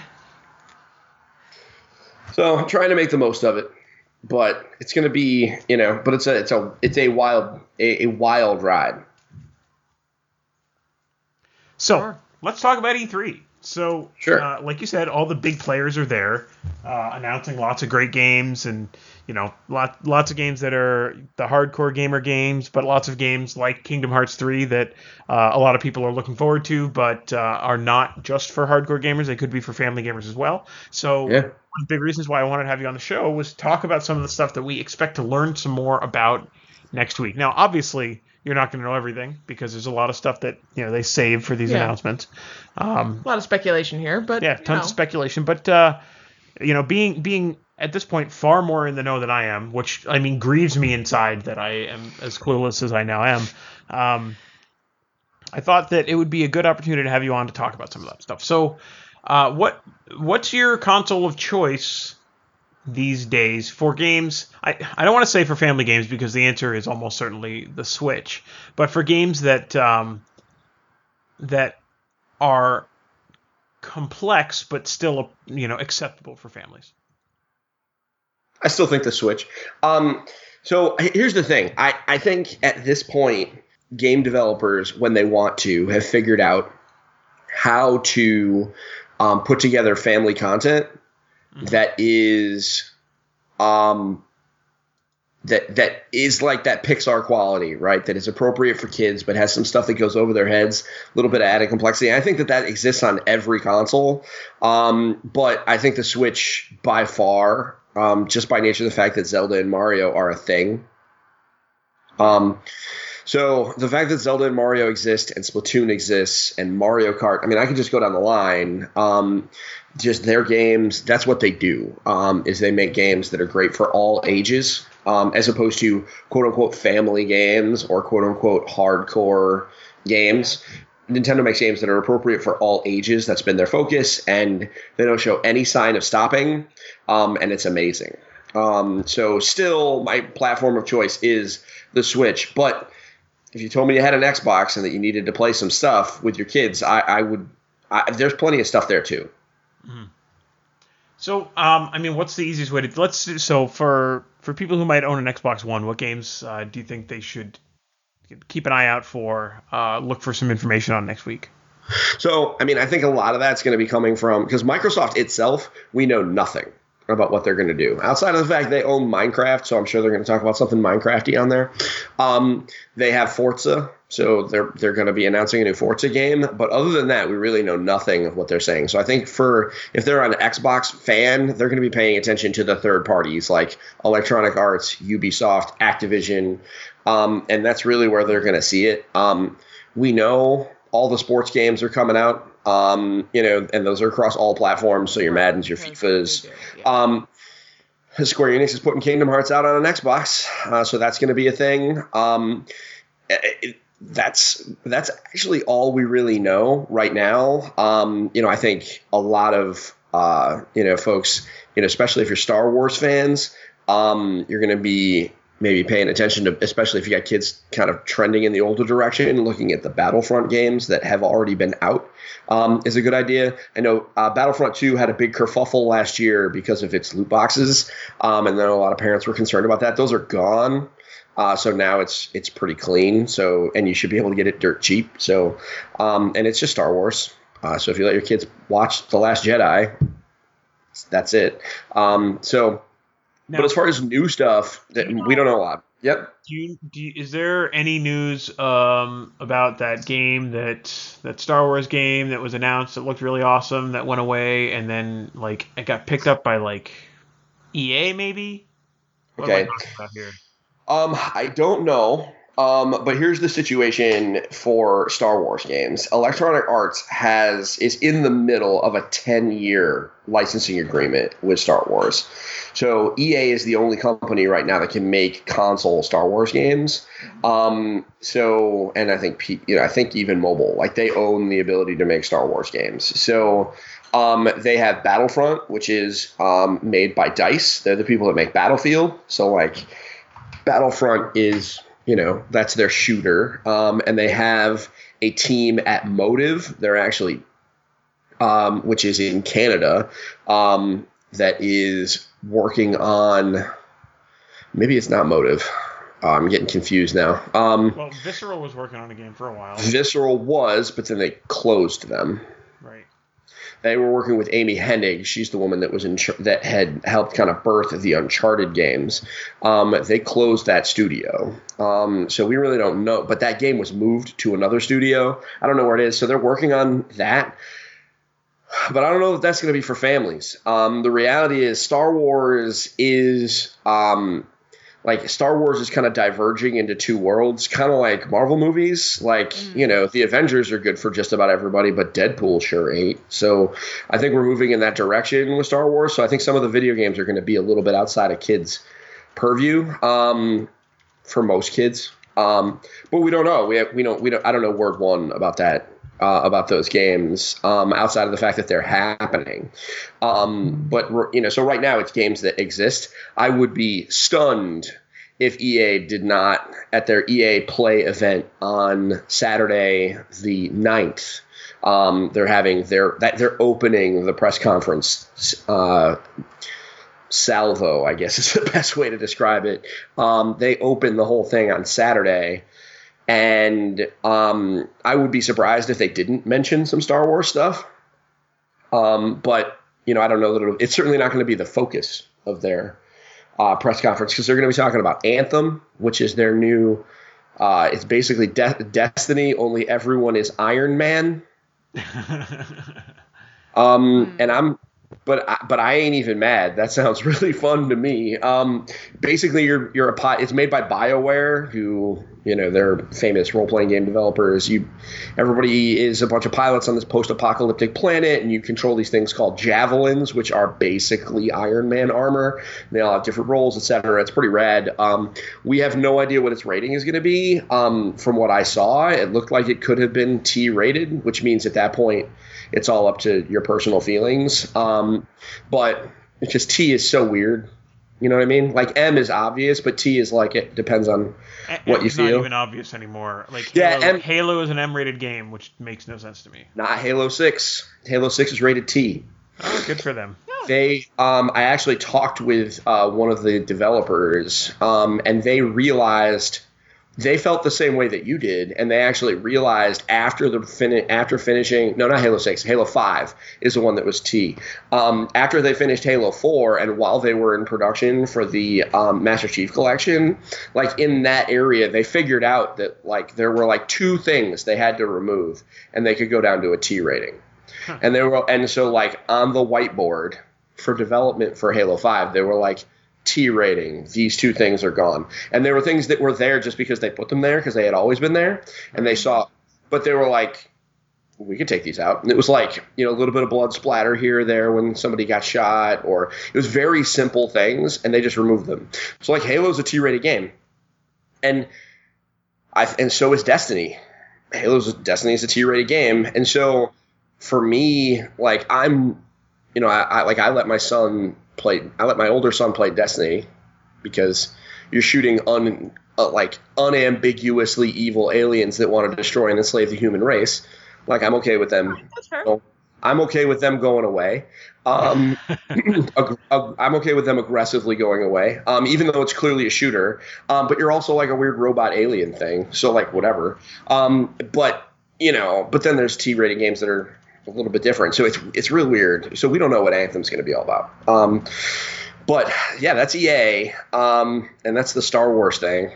So I'm trying to make the most of it, but it's going to be, but it's a wild ride. So let's talk about E3. So, sure. Like you said, all the big players are there, announcing lots of great games, and lots of games that are the hardcore gamer games, but lots of games like Kingdom Hearts 3 that a lot of people are looking forward to, but are not just for hardcore gamers. They could be for family gamers as well. So, One of the big reasons why I wanted to have you on the show was talk about some of the stuff that we expect to learn some more about next week. Now, obviously, you're not going to know everything because there's a lot of stuff that they save for these announcements. A lot of speculation here, but tons of speculation. But being at this point far more in the know than I am, which grieves me inside that I am as clueless as I now am. I thought that it would be a good opportunity to have you on to talk about some of that stuff. So, what's your console of choice these days for games? I don't want to say for family games because the answer is almost certainly the Switch, but for games that that are complex but still acceptable for families. I still think the Switch. So here's the thing. I think at this point, game developers, when they want to, have figured out how to put together family content that is that is like that Pixar quality, right? That is appropriate for kids, but has some stuff that goes over their heads, a little bit of added complexity. And I think that exists on every console. But I think the Switch by far, just by nature of the fact that Zelda and Mario are a thing. So the fact that Zelda and Mario exist and Splatoon exists and Mario Kart, I could just go down the line. Just their games, that's what they do, is they make games that are great for all ages, as opposed to quote-unquote family games or quote-unquote hardcore games. Nintendo makes games that are appropriate for all ages. That's been their focus, and they don't show any sign of stopping, and it's amazing. So still, my platform of choice is the Switch, but if you told me you had an Xbox and that you needed to play some stuff with your kids, I would. There's plenty of stuff there too. Mm-hmm. So, what's the easiest way to so for people who might own an Xbox One, what games do you think they should keep an eye out for? Look for some information on next week. So, I think a lot of that's going to be coming from, because Microsoft itself, we know nothing about what they're going to do outside of the fact they own Minecraft. So I'm sure they're going to talk about something Minecrafty on there. They have Forza, so they're going to be announcing a new Forza game. But other than that, we really know nothing of what they're saying. So I think if they're an Xbox fan, they're going to be paying attention to the third parties like Electronic Arts, Ubisoft, Activision, and that's really where they're going to see it. We know all the sports games are coming out. And those are across all platforms. So your Maddens, your FIFAs. Square Enix is putting Kingdom Hearts out on an Xbox, so that's going to be a thing. That's actually all we really know right now. I think a lot of folks, especially if you're Star Wars fans, you're going to be maybe paying attention to, especially if you got kids kind of trending in the older direction and looking at the Battlefront games that have already been out, is a good idea. I know Battlefront 2 had a big kerfuffle last year because of its loot boxes, and then a lot of parents were concerned about that. Those are gone. So now it's pretty clean. So, and you should be able to get it dirt cheap. So, and it's just Star Wars. So if you let your kids watch The Last Jedi, That's it. So, Now, but as far as new stuff, we don't know a lot. Yep. Is there any news about that game, that Star Wars game that was announced that looked really awesome, that went away, and then like it got picked up by like EA maybe? What am I Okay. talking about here? I don't know. But here's the situation for Star Wars games. Electronic Arts is in the middle of a 10-year licensing agreement with Star Wars. So EA is the only company right now that can make console Star Wars games. And I think even mobile, like they own the ability to make Star Wars games. So they have Battlefront, which is made by DICE. They're the people that make Battlefield. So like Battlefront is, that's their shooter. And they have a team at Motive. They're actually, which is in Canada, that is working on, maybe it's not Motive. I'm getting confused now. Well, Visceral was working on a game for a while. Visceral was, but then they closed them. Right. They were working with Amy Hennig. She's the woman that was that had helped kind of birth the Uncharted games. They closed that studio. So we really don't know. But that game was moved to another studio. I don't know where it is. So they're working on that. But I don't know if that's going to be for families. The reality is Star Wars is kind of diverging into two worlds, kind of like Marvel movies. The Avengers are good for just about everybody, but Deadpool sure ain't. So I think we're moving in that direction with Star Wars. So I think some of the video games are going to be a little bit outside of kids' purview for most kids. But we don't know. I don't know word one about that. About those games, outside of the fact that they're happening. So right now it's games that exist. I would be stunned if EA did not, at their EA Play event on Saturday the 9th, they're opening the press conference salvo, I guess is the best way to describe it. They opened the whole thing on Saturday. And I would be surprised if they didn't mention some Star Wars stuff. But I don't know that it's certainly not going to be the focus of their press conference, because they're going to be talking about Anthem, which is their new it's basically Destiny, only everyone is Iron Man. But I ain't even mad. That sounds really fun to me. Basically, it's made by BioWare, who they're famous role-playing game developers. Everybody is a bunch of pilots on this post-apocalyptic planet, and you control these things called javelins, which are basically Iron Man armor. They all have different roles, etc. It's pretty rad. We have no idea what its rating is going to be. From what I saw, it looked like it could have been T-rated, which means at that point it's all up to your personal feelings. But it's just T is so weird. You know what I mean? Like M is obvious, but T is like it depends on what you feel. It's not even obvious anymore. Like Halo is an M-rated game, which makes no sense to me. Not Halo 6. Halo 6 is rated T. Oh, good for them. They, I actually talked with one of the developers, and they realized they felt the same way that you did, and they actually realized after finishing, no, not Halo 6, Halo 5 is the one that was T. After they finished Halo 4, and while they were in production for the Master Chief Collection, like in that area, they figured out that like there were like two things they had to remove, and they could go down to a T rating. Huh. And so like on the whiteboard for development for Halo 5, they were like, T rating, these two things are gone. And there were things that were there just because they put them there, because they had always been there, and they saw, but they were like, we could take these out. And it was like, a little bit of blood splatter here or there when somebody got shot, or it was very simple things, and they just removed them. So like Halo's a T-rated game. And so is Destiny. Destiny is a T-rated game. And so for me, like I let my older son play Destiny, because you're shooting unambiguously evil aliens that want to destroy and enslave the human race. Like I'm okay with them. I'm okay with them going away. I'm okay with them aggressively going away, even though it's clearly a shooter. But you're also like a weird robot alien thing, so like whatever. But then there's T-rated games that are a little bit different. So it's really weird. So we don't know what Anthem's going to be all about. But yeah, that's EA, and that's the Star Wars thing.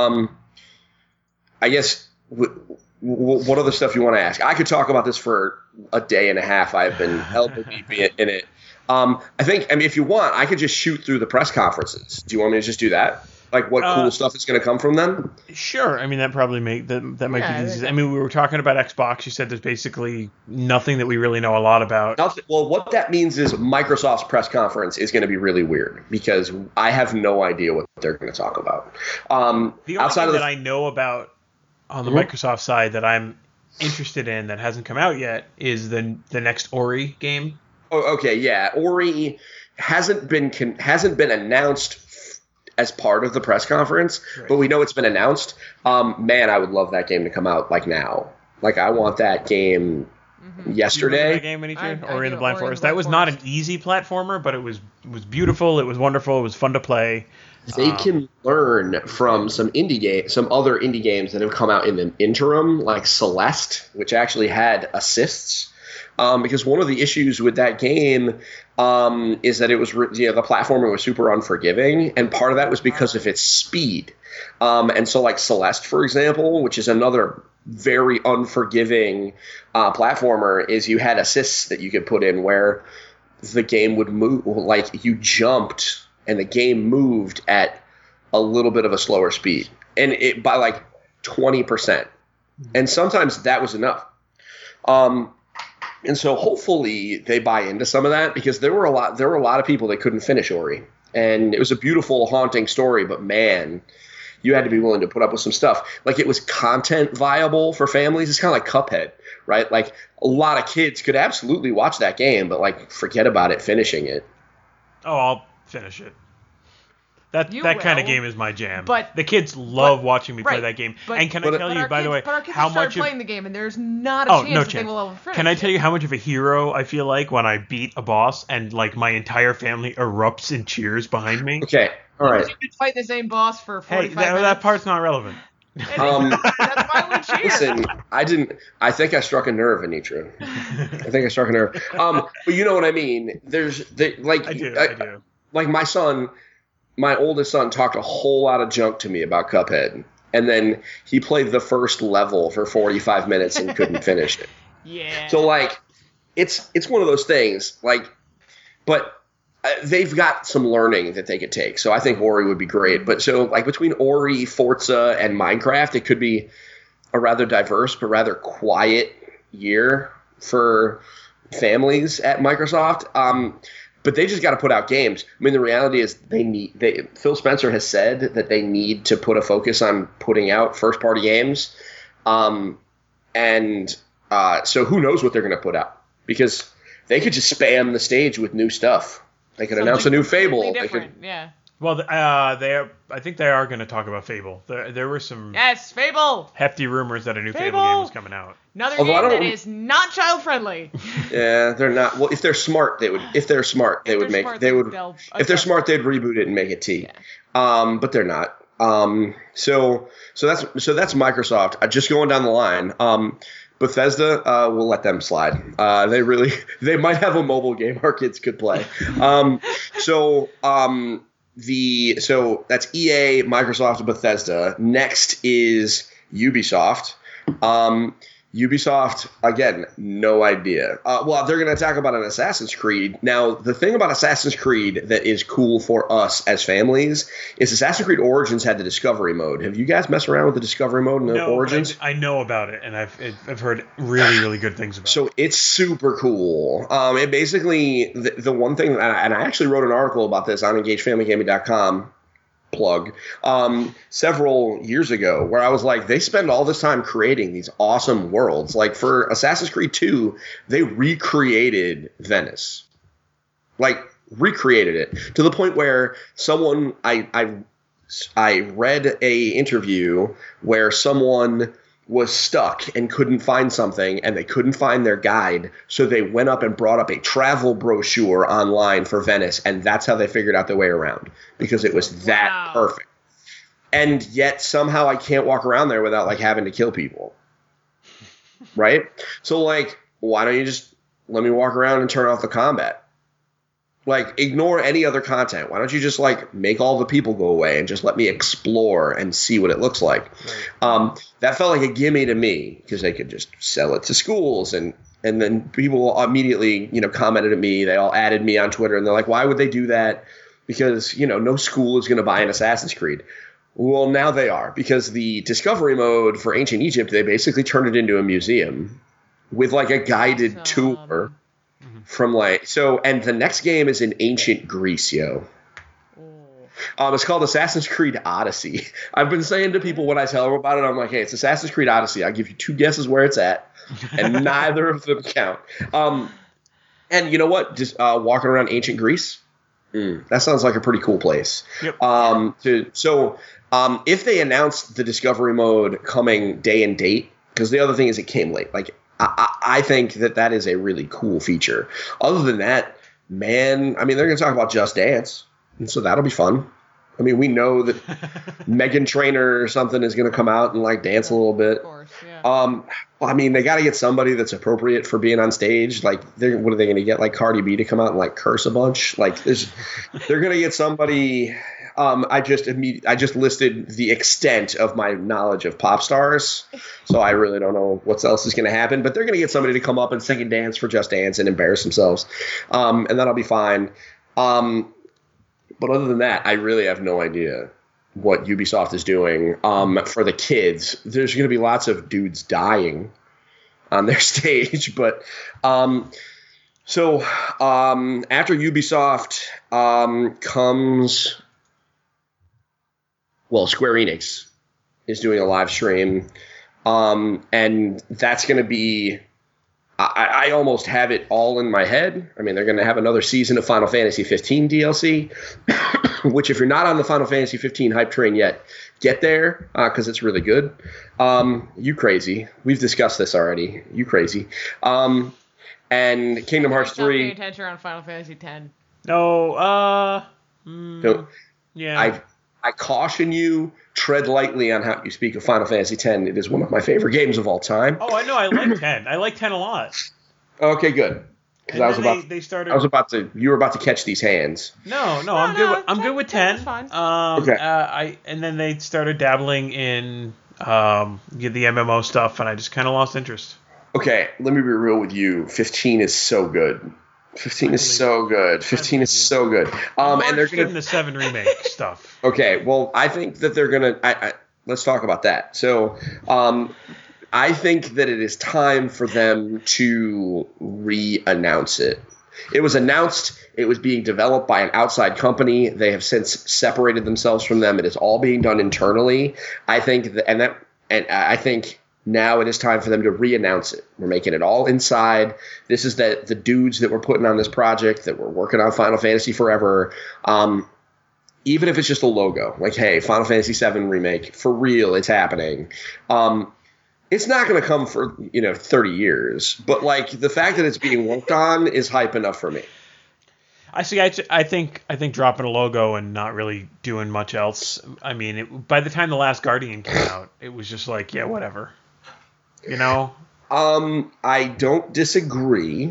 I guess what other stuff you want to ask? I could talk about this for a day and a half. I've been elbow deep in it. I mean, if you want, I could just shoot through the press conferences. Do you want me to just do that? Like what cool stuff is going to come from them? Sure. I mean, that probably that might be the easiest. I mean, we were talking about Xbox. You said there's basically nothing that we really know a lot about. Well, what that means is Microsoft's press conference is going to be really weird because I have no idea what they're going to talk about. The only thing that I know about on the Microsoft side that I'm interested in that hasn't come out yet is the next Ori game. Oh, okay, yeah. Ori hasn't been announced as part of the press conference, right, but we know it's been announced. Man, I would love that game to come out like now. Like I want that game yesterday. Do you remember that game, Ori and the Blind Forest. That was not an easy platformer, but it was beautiful. It was wonderful. It was fun to play. They can learn from some other indie games that have come out in the interim, like Celeste, which actually had assists. Because one of the issues with that game is that it was the platforming was super unforgiving, and part of that was because of its speed. And so, like Celeste, for example, which is another very unforgiving platformer, is you had assists that you could put in where the game would move, like you jumped and the game moved at a little bit of a slower speed, and it by like 20%, and sometimes that was enough. And so hopefully they buy into some of that, because there were a lot of people that couldn't finish Ori, and it was a beautiful, haunting story, but man, you had to be willing to put up with some stuff. Like it was content viable for families. It's kind of like Cuphead, right? Like a lot of kids could absolutely watch that game, but like forget about it finishing it. Oh, I'll finish it. That kind of game is my jam. But the kids love watching me play that game. And can I tell you, by the way, how much playing the game, and there's not a chance that they will ever finish. Can I tell you how much of a hero I feel like when I beat a boss and like my entire family erupts in cheers behind me? Okay, all right. You've been fighting the same boss for 45 minutes. That part's not relevant. That's why we cheer. Listen, I think I struck a nerve, Anitra. I think I struck a nerve. But you know what I mean. I do. Like my oldest son talked a whole lot of junk to me about Cuphead, and then he played the first level for 45 minutes and couldn't finish it. Yeah. So like, it's one of those things. Like, but they've got some learning that they could take. So I think Ori would be great. But so like between Ori, Forza, and Minecraft, it could be a rather diverse but rather quiet year for families at Microsoft. But they just got to put out games. I mean, the reality is Phil Spencer has said that they need to put a focus on putting out first-party games. So who knows what they're going to put out? Because they could just spam the stage with new stuff. They could announce a new Fable. Yeah. Well, I think they are going to talk about Fable. There were some Fable hefty rumors that a new Fable game was coming out. Another game that is not child friendly. Yeah, they're not. Well, if they're smart, they would. If they're smart, they'd reboot it and make it T. Yeah. But they're not. So that's Microsoft. Just going down the line. Bethesda, we'll let them slide. They might have a mobile game our kids could play. So that's EA, Microsoft, and Bethesda. Next is Ubisoft. Ubisoft, again, no idea. Well, they're going to talk about an Assassin's Creed. Now, the thing about Assassin's Creed that is cool for us as families is Assassin's Creed Origins had the Discovery mode. Have you guys messed around with the Discovery mode in Origins? I know about it, and I've heard really, really good things about it. So it's super cool. It basically, the one thing, and I actually wrote an article about this on EngageFamilyGaming.com, plug, several years ago, where I was like, they spend all this time creating these awesome worlds. Like for Assassin's Creed 2, they recreated Venice. Like recreated it to the point where someone I read a interview where someone was stuck and couldn't find something, and they couldn't find their guide, so they went up and brought up a travel brochure online for Venice, and that's how they figured out their way around, because it was that perfect. And yet somehow I can't walk around there without like having to kill people. Right? So like, why don't you just let me walk around and turn off the combat. Like, ignore any other content. Why don't you just, like, make all the people go away and just let me explore and see what it looks like? Right. That felt like a gimme to me because they could just sell it to schools. And then people immediately, commented at me. They all added me on Twitter. And they're like, why would they do that? Because, no school is going to buy an Assassin's Creed. Well, now they are. Because the Discovery mode for Ancient Egypt, they basically turned it into a museum with, like, a guided tour. From and the next game is in ancient Greece, yo. It's called Assassin's Creed Odyssey. I've been saying to people when I tell them about it, I'm like, hey, it's Assassin's Creed Odyssey. I'll give you 2 guesses where it's at, and neither of them count. And you know what? Just walking around ancient Greece, that sounds like a pretty cool place. Yep. If they announced the Discovery mode coming day and date, because the other thing is it came late, like. I think that is a really cool feature. Other than that, man, I mean, they're going to talk about Just Dance, and so that'll be fun. I mean, we know that Meghan Trainor or something is going to come out and, like, dance a little bit. Of course, yeah. I mean, they got to get somebody that's appropriate for being on stage. Like, what are they going to get? Like, Cardi B to come out and, like, curse a bunch? Like, they're going to get somebody. I just listed the extent of my knowledge of pop stars, so I really don't know what else is going to happen. But they're going to get somebody to come up and sing and dance for Just Dance and embarrass themselves, and that'll be fine. But other than that, I really have no idea what Ubisoft is doing for the kids. There's going to be lots of dudes dying on their stage, but so after Ubisoft comes. Well, Square Enix is doing a live stream, and that's going to be I almost have it all in my head. I mean, they're going to have another season of Final Fantasy 15 DLC, which if you're not on the Final Fantasy 15 hype train yet, get there because it's really good. You crazy. We've discussed this already. You crazy. And Kingdom Hearts 3. Stop paying attention on Final Fantasy 10. No, yeah. I caution you, tread lightly on how you speak of Final Fantasy X. It is one of my favorite games of all time. Oh, I know. I like 10. I like 10 a lot. Okay, good. Because I was about to. You were about to catch these hands. No, I'm good. I'm good with 10. Fine. Okay. And then they started dabbling in the MMO stuff, and I just kind of lost interest. Okay, let me be real with you. 15 is so good. 15 is so good. 15 is so good. And they're going to the 7 remake stuff. Okay, well, I think that they're going to. Let's talk about that. So, I think that it is time for them to re-announce it. It was announced. It was being developed by an outside company. They have since separated themselves from them. It is all being done internally. I think I think. Now it is time for them to re-announce it. We're making it all inside. This is the dudes that we're putting on this project, that we're working on Final Fantasy forever. Even if it's just a logo, like, hey, Final Fantasy VII Remake, for real, it's happening. It's not going to come for 30 years, but like the fact that it's being worked on is hype enough for me. I see. I think dropping a logo and not really doing much else. I mean, by the time The Last Guardian came out, it was just like, yeah, whatever. I don't disagree.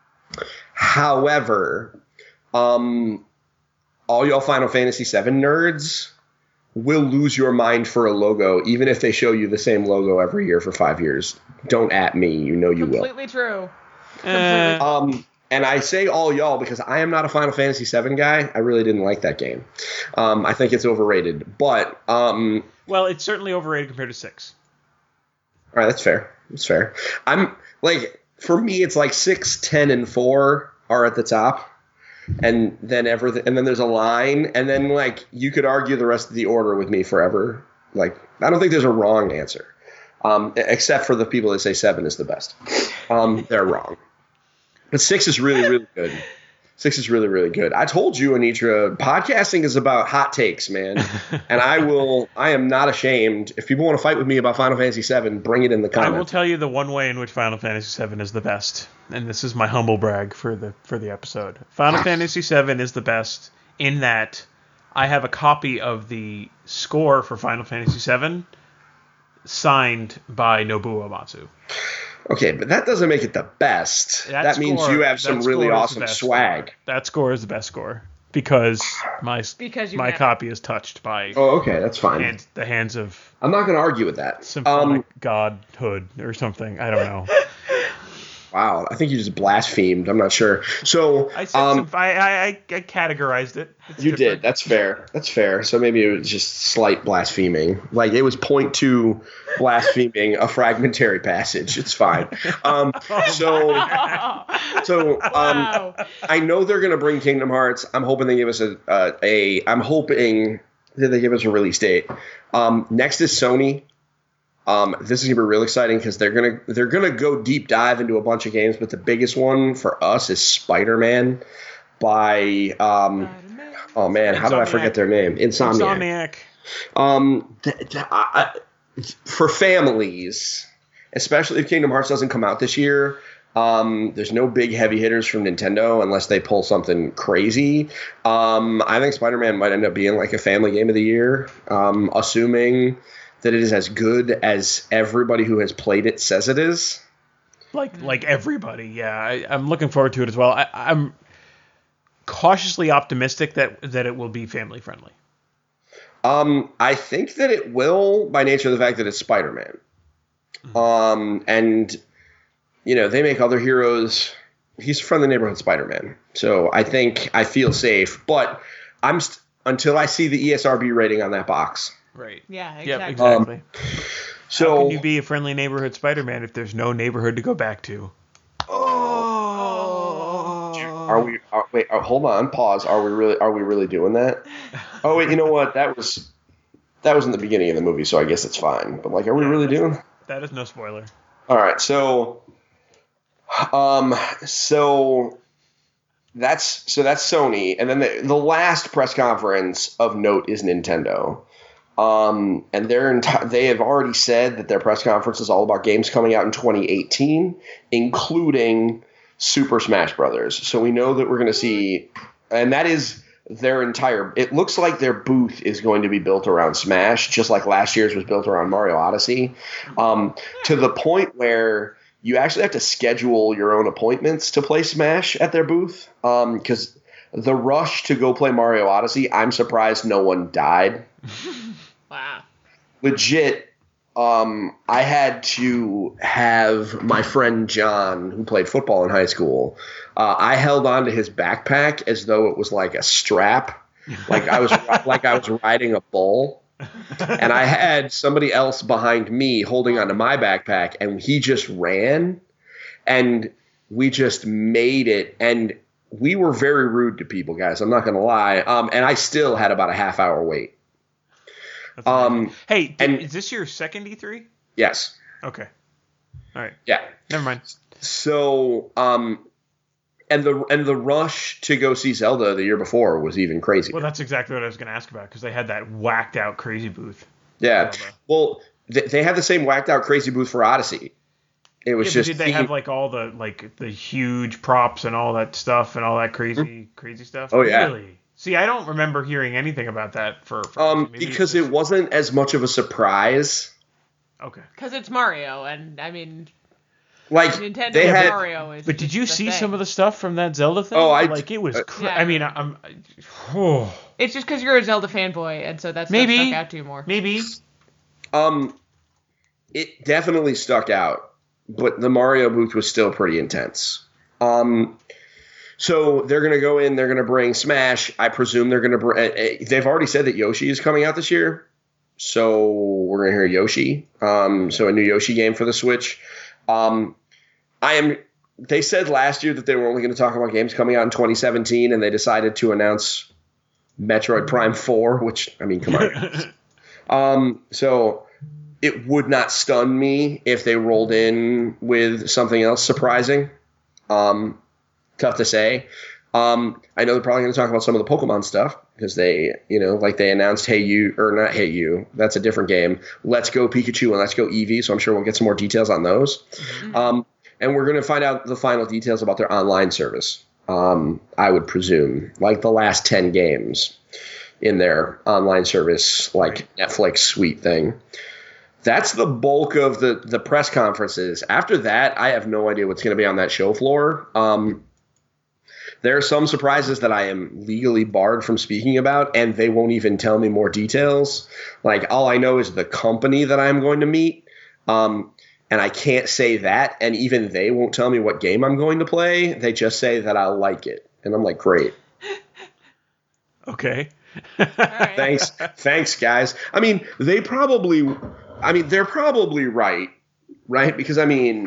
However, all y'all Final Fantasy VII nerds will lose your mind for a logo, even if they show you the same logo every year for 5 years. Don't at me. You will. Completely true. And I say all y'all because I am not a Final Fantasy VII guy. I really didn't like that game. I think it's overrated. But well, it's certainly overrated compared to 6. All right, that's fair. That's fair. I'm like, for me, it's like 6, 10, and 4 are at the top, and then everything, and then there's a line, and then like you could argue the rest of the order with me forever. Like, I don't think there's a wrong answer, except for the people that say 7 is the best. They're wrong. But 6 is really, really good. 6 is really, really good. I told you, Anitra, podcasting is about hot takes, man. And I am not ashamed. If people want to fight with me about Final Fantasy VII, bring it in the comments. I will tell you the one way in which Final Fantasy VII is the best. And this is my humble brag for the episode. Final Fantasy VII is the best in that I have a copy of the score for Final Fantasy VII signed by Nobuo Uematsu. Okay, but that doesn't make it the best. That means you have some really awesome swag. That score is the best score because my copy is touched by. Oh, okay, that's fine. The hands of. I'm not going to argue with that. Symphonic godhood or something. I don't know. Wow, I think you just blasphemed. I'm not sure. So I said I categorized it. You did. That's fair. That's fair. So maybe it was just slight blaspheming. Like it was 0.2 blaspheming a fragmentary passage. It's fine. Wow. I know they're going to bring Kingdom Hearts. I'm hoping they give us I'm hoping that they give us a release date. Next is Sony. This is gonna be real exciting because they're gonna go deep dive into a bunch of games, but the biggest one for us is Spider-Man by oh man, how did I forget their name? Insomniac. For families, especially if Kingdom Hearts doesn't come out this year, there's no big heavy hitters from Nintendo unless they pull something crazy. I think Spider-Man might end up being like a family game of the year, assuming that it is as good as everybody who has played it says it is. Like everybody, yeah. I'm looking forward to it as well. I'm cautiously optimistic that it will be family friendly. I think that it will by nature of the fact that it's Spider-Man. And they make other heroes. He's from the neighborhood Spider-Man. So I think I feel safe, but until I see the ESRB rating on that box. Right. Yeah, exactly. Yep, exactly. So how can you be a friendly neighborhood Spider-Man if there's no neighborhood to go back to? Wait, hold on, pause. Are we really doing that? Oh wait, you know what? That was in the beginning of the movie, so I guess it's fine. But are we really doing? That is no spoiler. All right, so that's Sony, and then the last press conference of note is Nintendo. And they have already said that their press conference is all about games coming out in 2018, including Super Smash Brothers. So we know that we're going to see, and that is their entire. It looks like their booth is going to be built around Smash, just like last year's was built around Mario Odyssey, to the point where you actually have to schedule your own appointments to play Smash at their booth. Because the rush to go play Mario Odyssey, I'm surprised no one died. Wow. Legit, I had to have my friend John, who played football in high school, I held on to his backpack as though it was like a strap, like I was riding a bull, and I had somebody else behind me holding onto my backpack, and he just ran, and we just made it, and we were very rude to people, guys. I'm not gonna lie, and I still had about a half-hour wait. Hey, is this your second E3? Yes. Okay. All right. Yeah. Never mind. So, and the rush to go see Zelda the year before was even crazier. Well, that's exactly what I was going to ask about because they had that whacked out crazy booth. Yeah. Well, they had the same whacked out crazy booth for Odyssey. It was just. Did they have all the huge props and all that stuff and all that crazy stuff? Oh yeah. Really? See, I don't remember hearing anything about that for because it wasn't as much of a surprise. Okay. Because it's Mario, and I mean, Nintendo they had Mario is. But did you see some of the stuff from that Zelda thing? Oh, it was. Yeah, I mean, It's just because you're a Zelda fanboy, and so that's stuck out to you more. Maybe. It definitely stuck out, but the Mario booth was still pretty intense. So they're going to go in, they're going to bring Smash. I presume they're going to bring, they've already said that Yoshi is coming out this year. So we're going to hear Yoshi. So a new Yoshi game for the Switch. They said last year that they were only going to talk about games coming out in 2017, and they decided to announce Metroid Prime 4, which, I mean, come on. So it would not stun me if they rolled in with something else surprising. Tough to say. I know they're probably going to talk about some of the Pokemon stuff because they, they announced Hey You, or not Hey You, that's a different game. Let's Go Pikachu and Let's Go Eevee, so I'm sure we'll get some more details on those. Mm-hmm. And we're going to find out the final details about their online service, I would presume, like the last 10 games in their online service, like Netflix suite thing. That's the bulk of the press conferences. After that, I have no idea what's going to be on that show floor. There are some surprises that I am legally barred from speaking about, and they won't even tell me more details. Like, all I know is the company that I'm going to meet, and I can't say that, and even they won't tell me what game I'm going to play. They just say that I'll like it, and I'm like, great. Okay. Right. Thanks, guys. I mean, they're probably right? Because,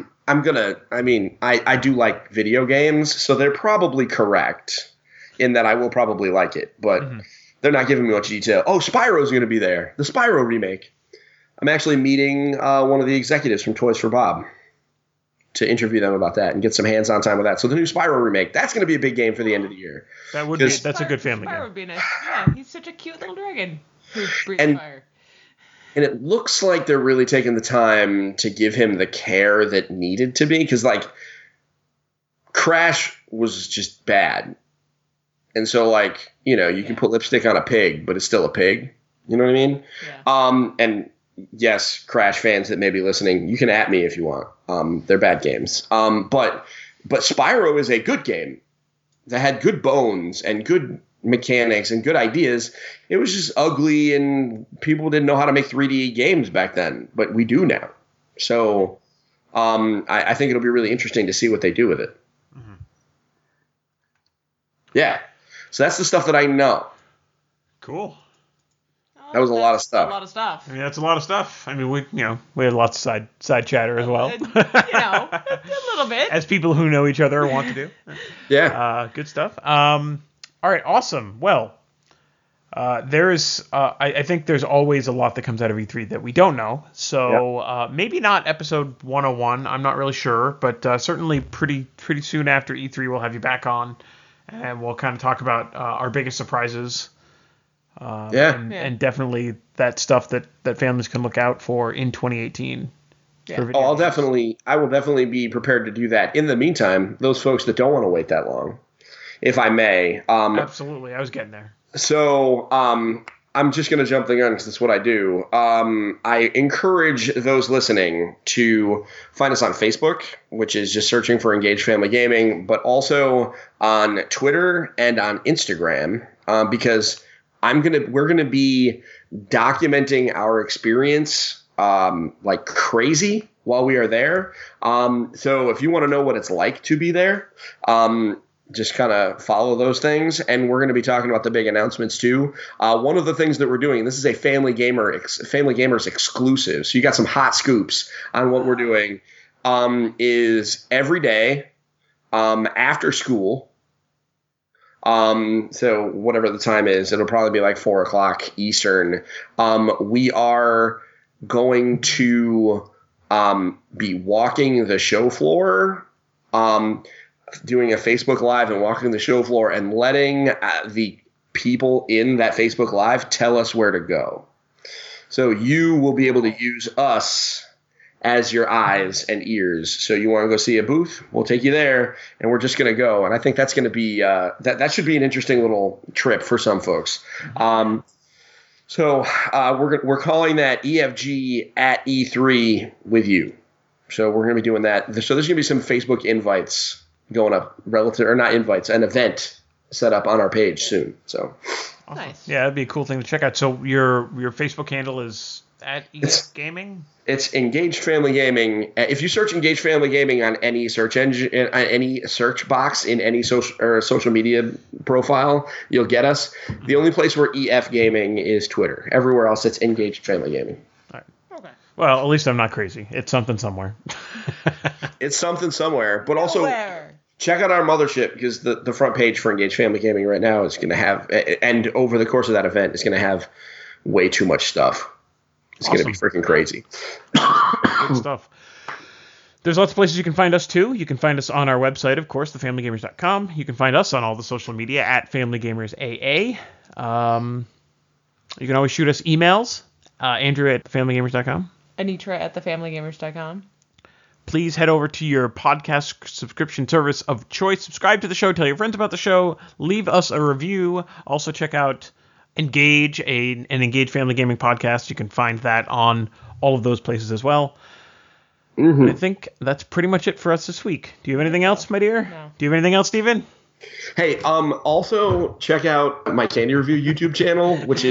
I do like video games, so they're probably correct in that I will probably like it, but they're not giving me much detail. Oh, Spyro's going to be there. The Spyro remake. I'm actually meeting one of the executives from Toys for Bob to interview them about that and get some hands-on time with that. So the new Spyro remake, that's going to be a big game for the end of the year. That's a good family Spyro game. would be nice. Yeah, he's such a cute little dragon who breathes fire. And it looks like they're really taking the time to give him the care that needed to be. Because, like, Crash was just bad. And so, like, you know, you can put lipstick on a pig, but it's still a pig. You know what I mean? Yeah. And yes, Crash fans that may be listening, you can at me if you want. They're bad games. But Spyro is a good game that had good bones and good mechanics and good ideas. It was just ugly, and people didn't know how to make 3D games back then, but we do now. So I think it'll be really interesting to see what they do with it. Mm-hmm. Yeah. So that's the stuff that I know. Cool. That was a lot of stuff. A lot of stuff. I mean, that's a lot of stuff. I mean, we had lots of side chatter as well. A little bit. As people who know each other want to do. Yeah. Good stuff. All right, awesome. Well, I think there's always a lot that comes out of E3 that we don't know. So maybe not episode 101. I'm not really sure, but certainly pretty soon after E3 we'll have you back on, and we'll kind of talk about our biggest surprises. And definitely that stuff that families can look out for in 2018. Yeah. I will definitely be prepared to do that. In the meantime, those folks that don't want to wait that long, if I may. Absolutely. I was getting there. So I'm just going to jump the gun because that's what I do. I encourage those listening to find us on Facebook, which is just searching for Engaged Family Gaming, but also on Twitter and on Instagram, because we're going to be documenting our experience like crazy while we are there. So if you want to know what it's like to be there, just kind of follow those things. And we're going to be talking about the big announcements too. One of the things that we're doing, this is a Family Gamers exclusive. So you got some hot scoops on what we're doing, is every day after school. So whatever the time is, it'll probably be like 4:00 Eastern. We are going to be walking the show floor, doing a Facebook Live and walking the show floor and letting the people in that Facebook Live tell us where to go. So you will be able to use us as your eyes and ears. So you want to go see a booth? We'll take you there, and we're just going to go. And I think that's going to be that should be an interesting little trip for some folks. So we're calling that EFG at E3 with you. So we're going to be doing that. So there's going to be some Facebook invites going up, an event set up on our page soon. So awesome. Nice. Yeah, that'd be a cool thing to check out. So your Facebook handle is at EF Gaming? It's Engaged Family Gaming. If you search Engaged Family Gaming on any search engine, any search box in any social media profile, you'll get us. The only place where EF Gaming is Twitter. Everywhere else, it's Engaged Family Gaming. All right. Okay. Well, at least I'm not crazy. It's something somewhere. It's something somewhere. But also, Nowhere. check out our mothership, because the front page for Engaged Family Gaming right now is going to have, and over the course of that event, is going to have way too much stuff. It's going to be freaking crazy. Good stuff. There's lots of places you can find us, too. You can find us on our website, of course, thefamilygamers.com. You can find us on all the social media at FamilyGamersAA. You can always shoot us emails. Andrew at thefamilygamers.com. Anitra at thefamilygamers.com. Please head over to your podcast subscription service of choice. Subscribe to the show. Tell your friends about the show. Leave us a review. Also check out Engage, an Engage Family Gaming podcast. You can find that on all of those places as well. Mm-hmm. I think that's pretty much it for us this week. Do you have anything else, my dear? No. Do you have anything else, Steven? Hey, also check out my candy review YouTube channel, which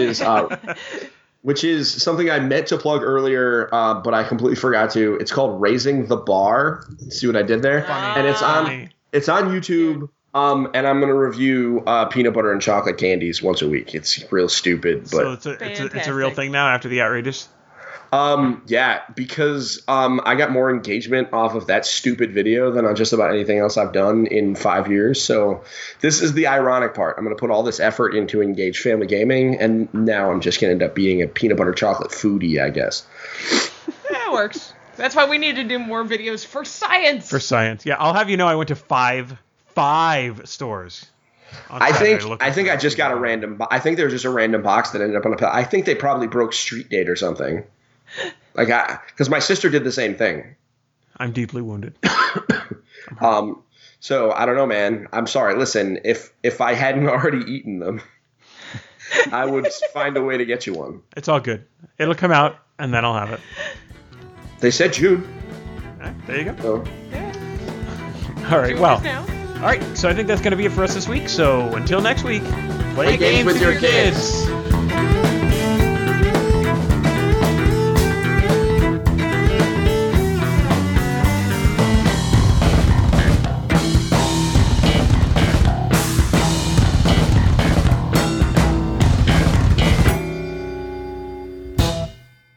is something I meant to plug earlier, but I completely forgot to. It's called Raising the Bar. See what I did there? Funny. And it's on YouTube. And I'm gonna review peanut butter and chocolate candies once a week. It's real stupid, but So it's a real thing now after the outrageous. yeah, because I got more engagement off of that stupid video than on just about anything else I've done in 5 years. So this is the ironic part. I'm gonna put all this effort into Engage Family Gaming, and now I'm just gonna end up being a peanut butter chocolate foodie, I guess. That works. That's why we need to do more videos for science. For science, yeah. I'll have you know, I went to five stores. I think I just got a random. I think there was just a random box that ended up on a. I think they probably broke Street Date or something. Because my sister did the same thing. I'm deeply wounded. So I don't know, man. I'm sorry. Listen, if I hadn't already eaten them, I would find a way to get you one. It's all good. It'll come out, and then I'll have it. They said June. There you go. So. All right. Well. Now. All right. So I think that's going to be it for us this week. So until next week, play games with your kids.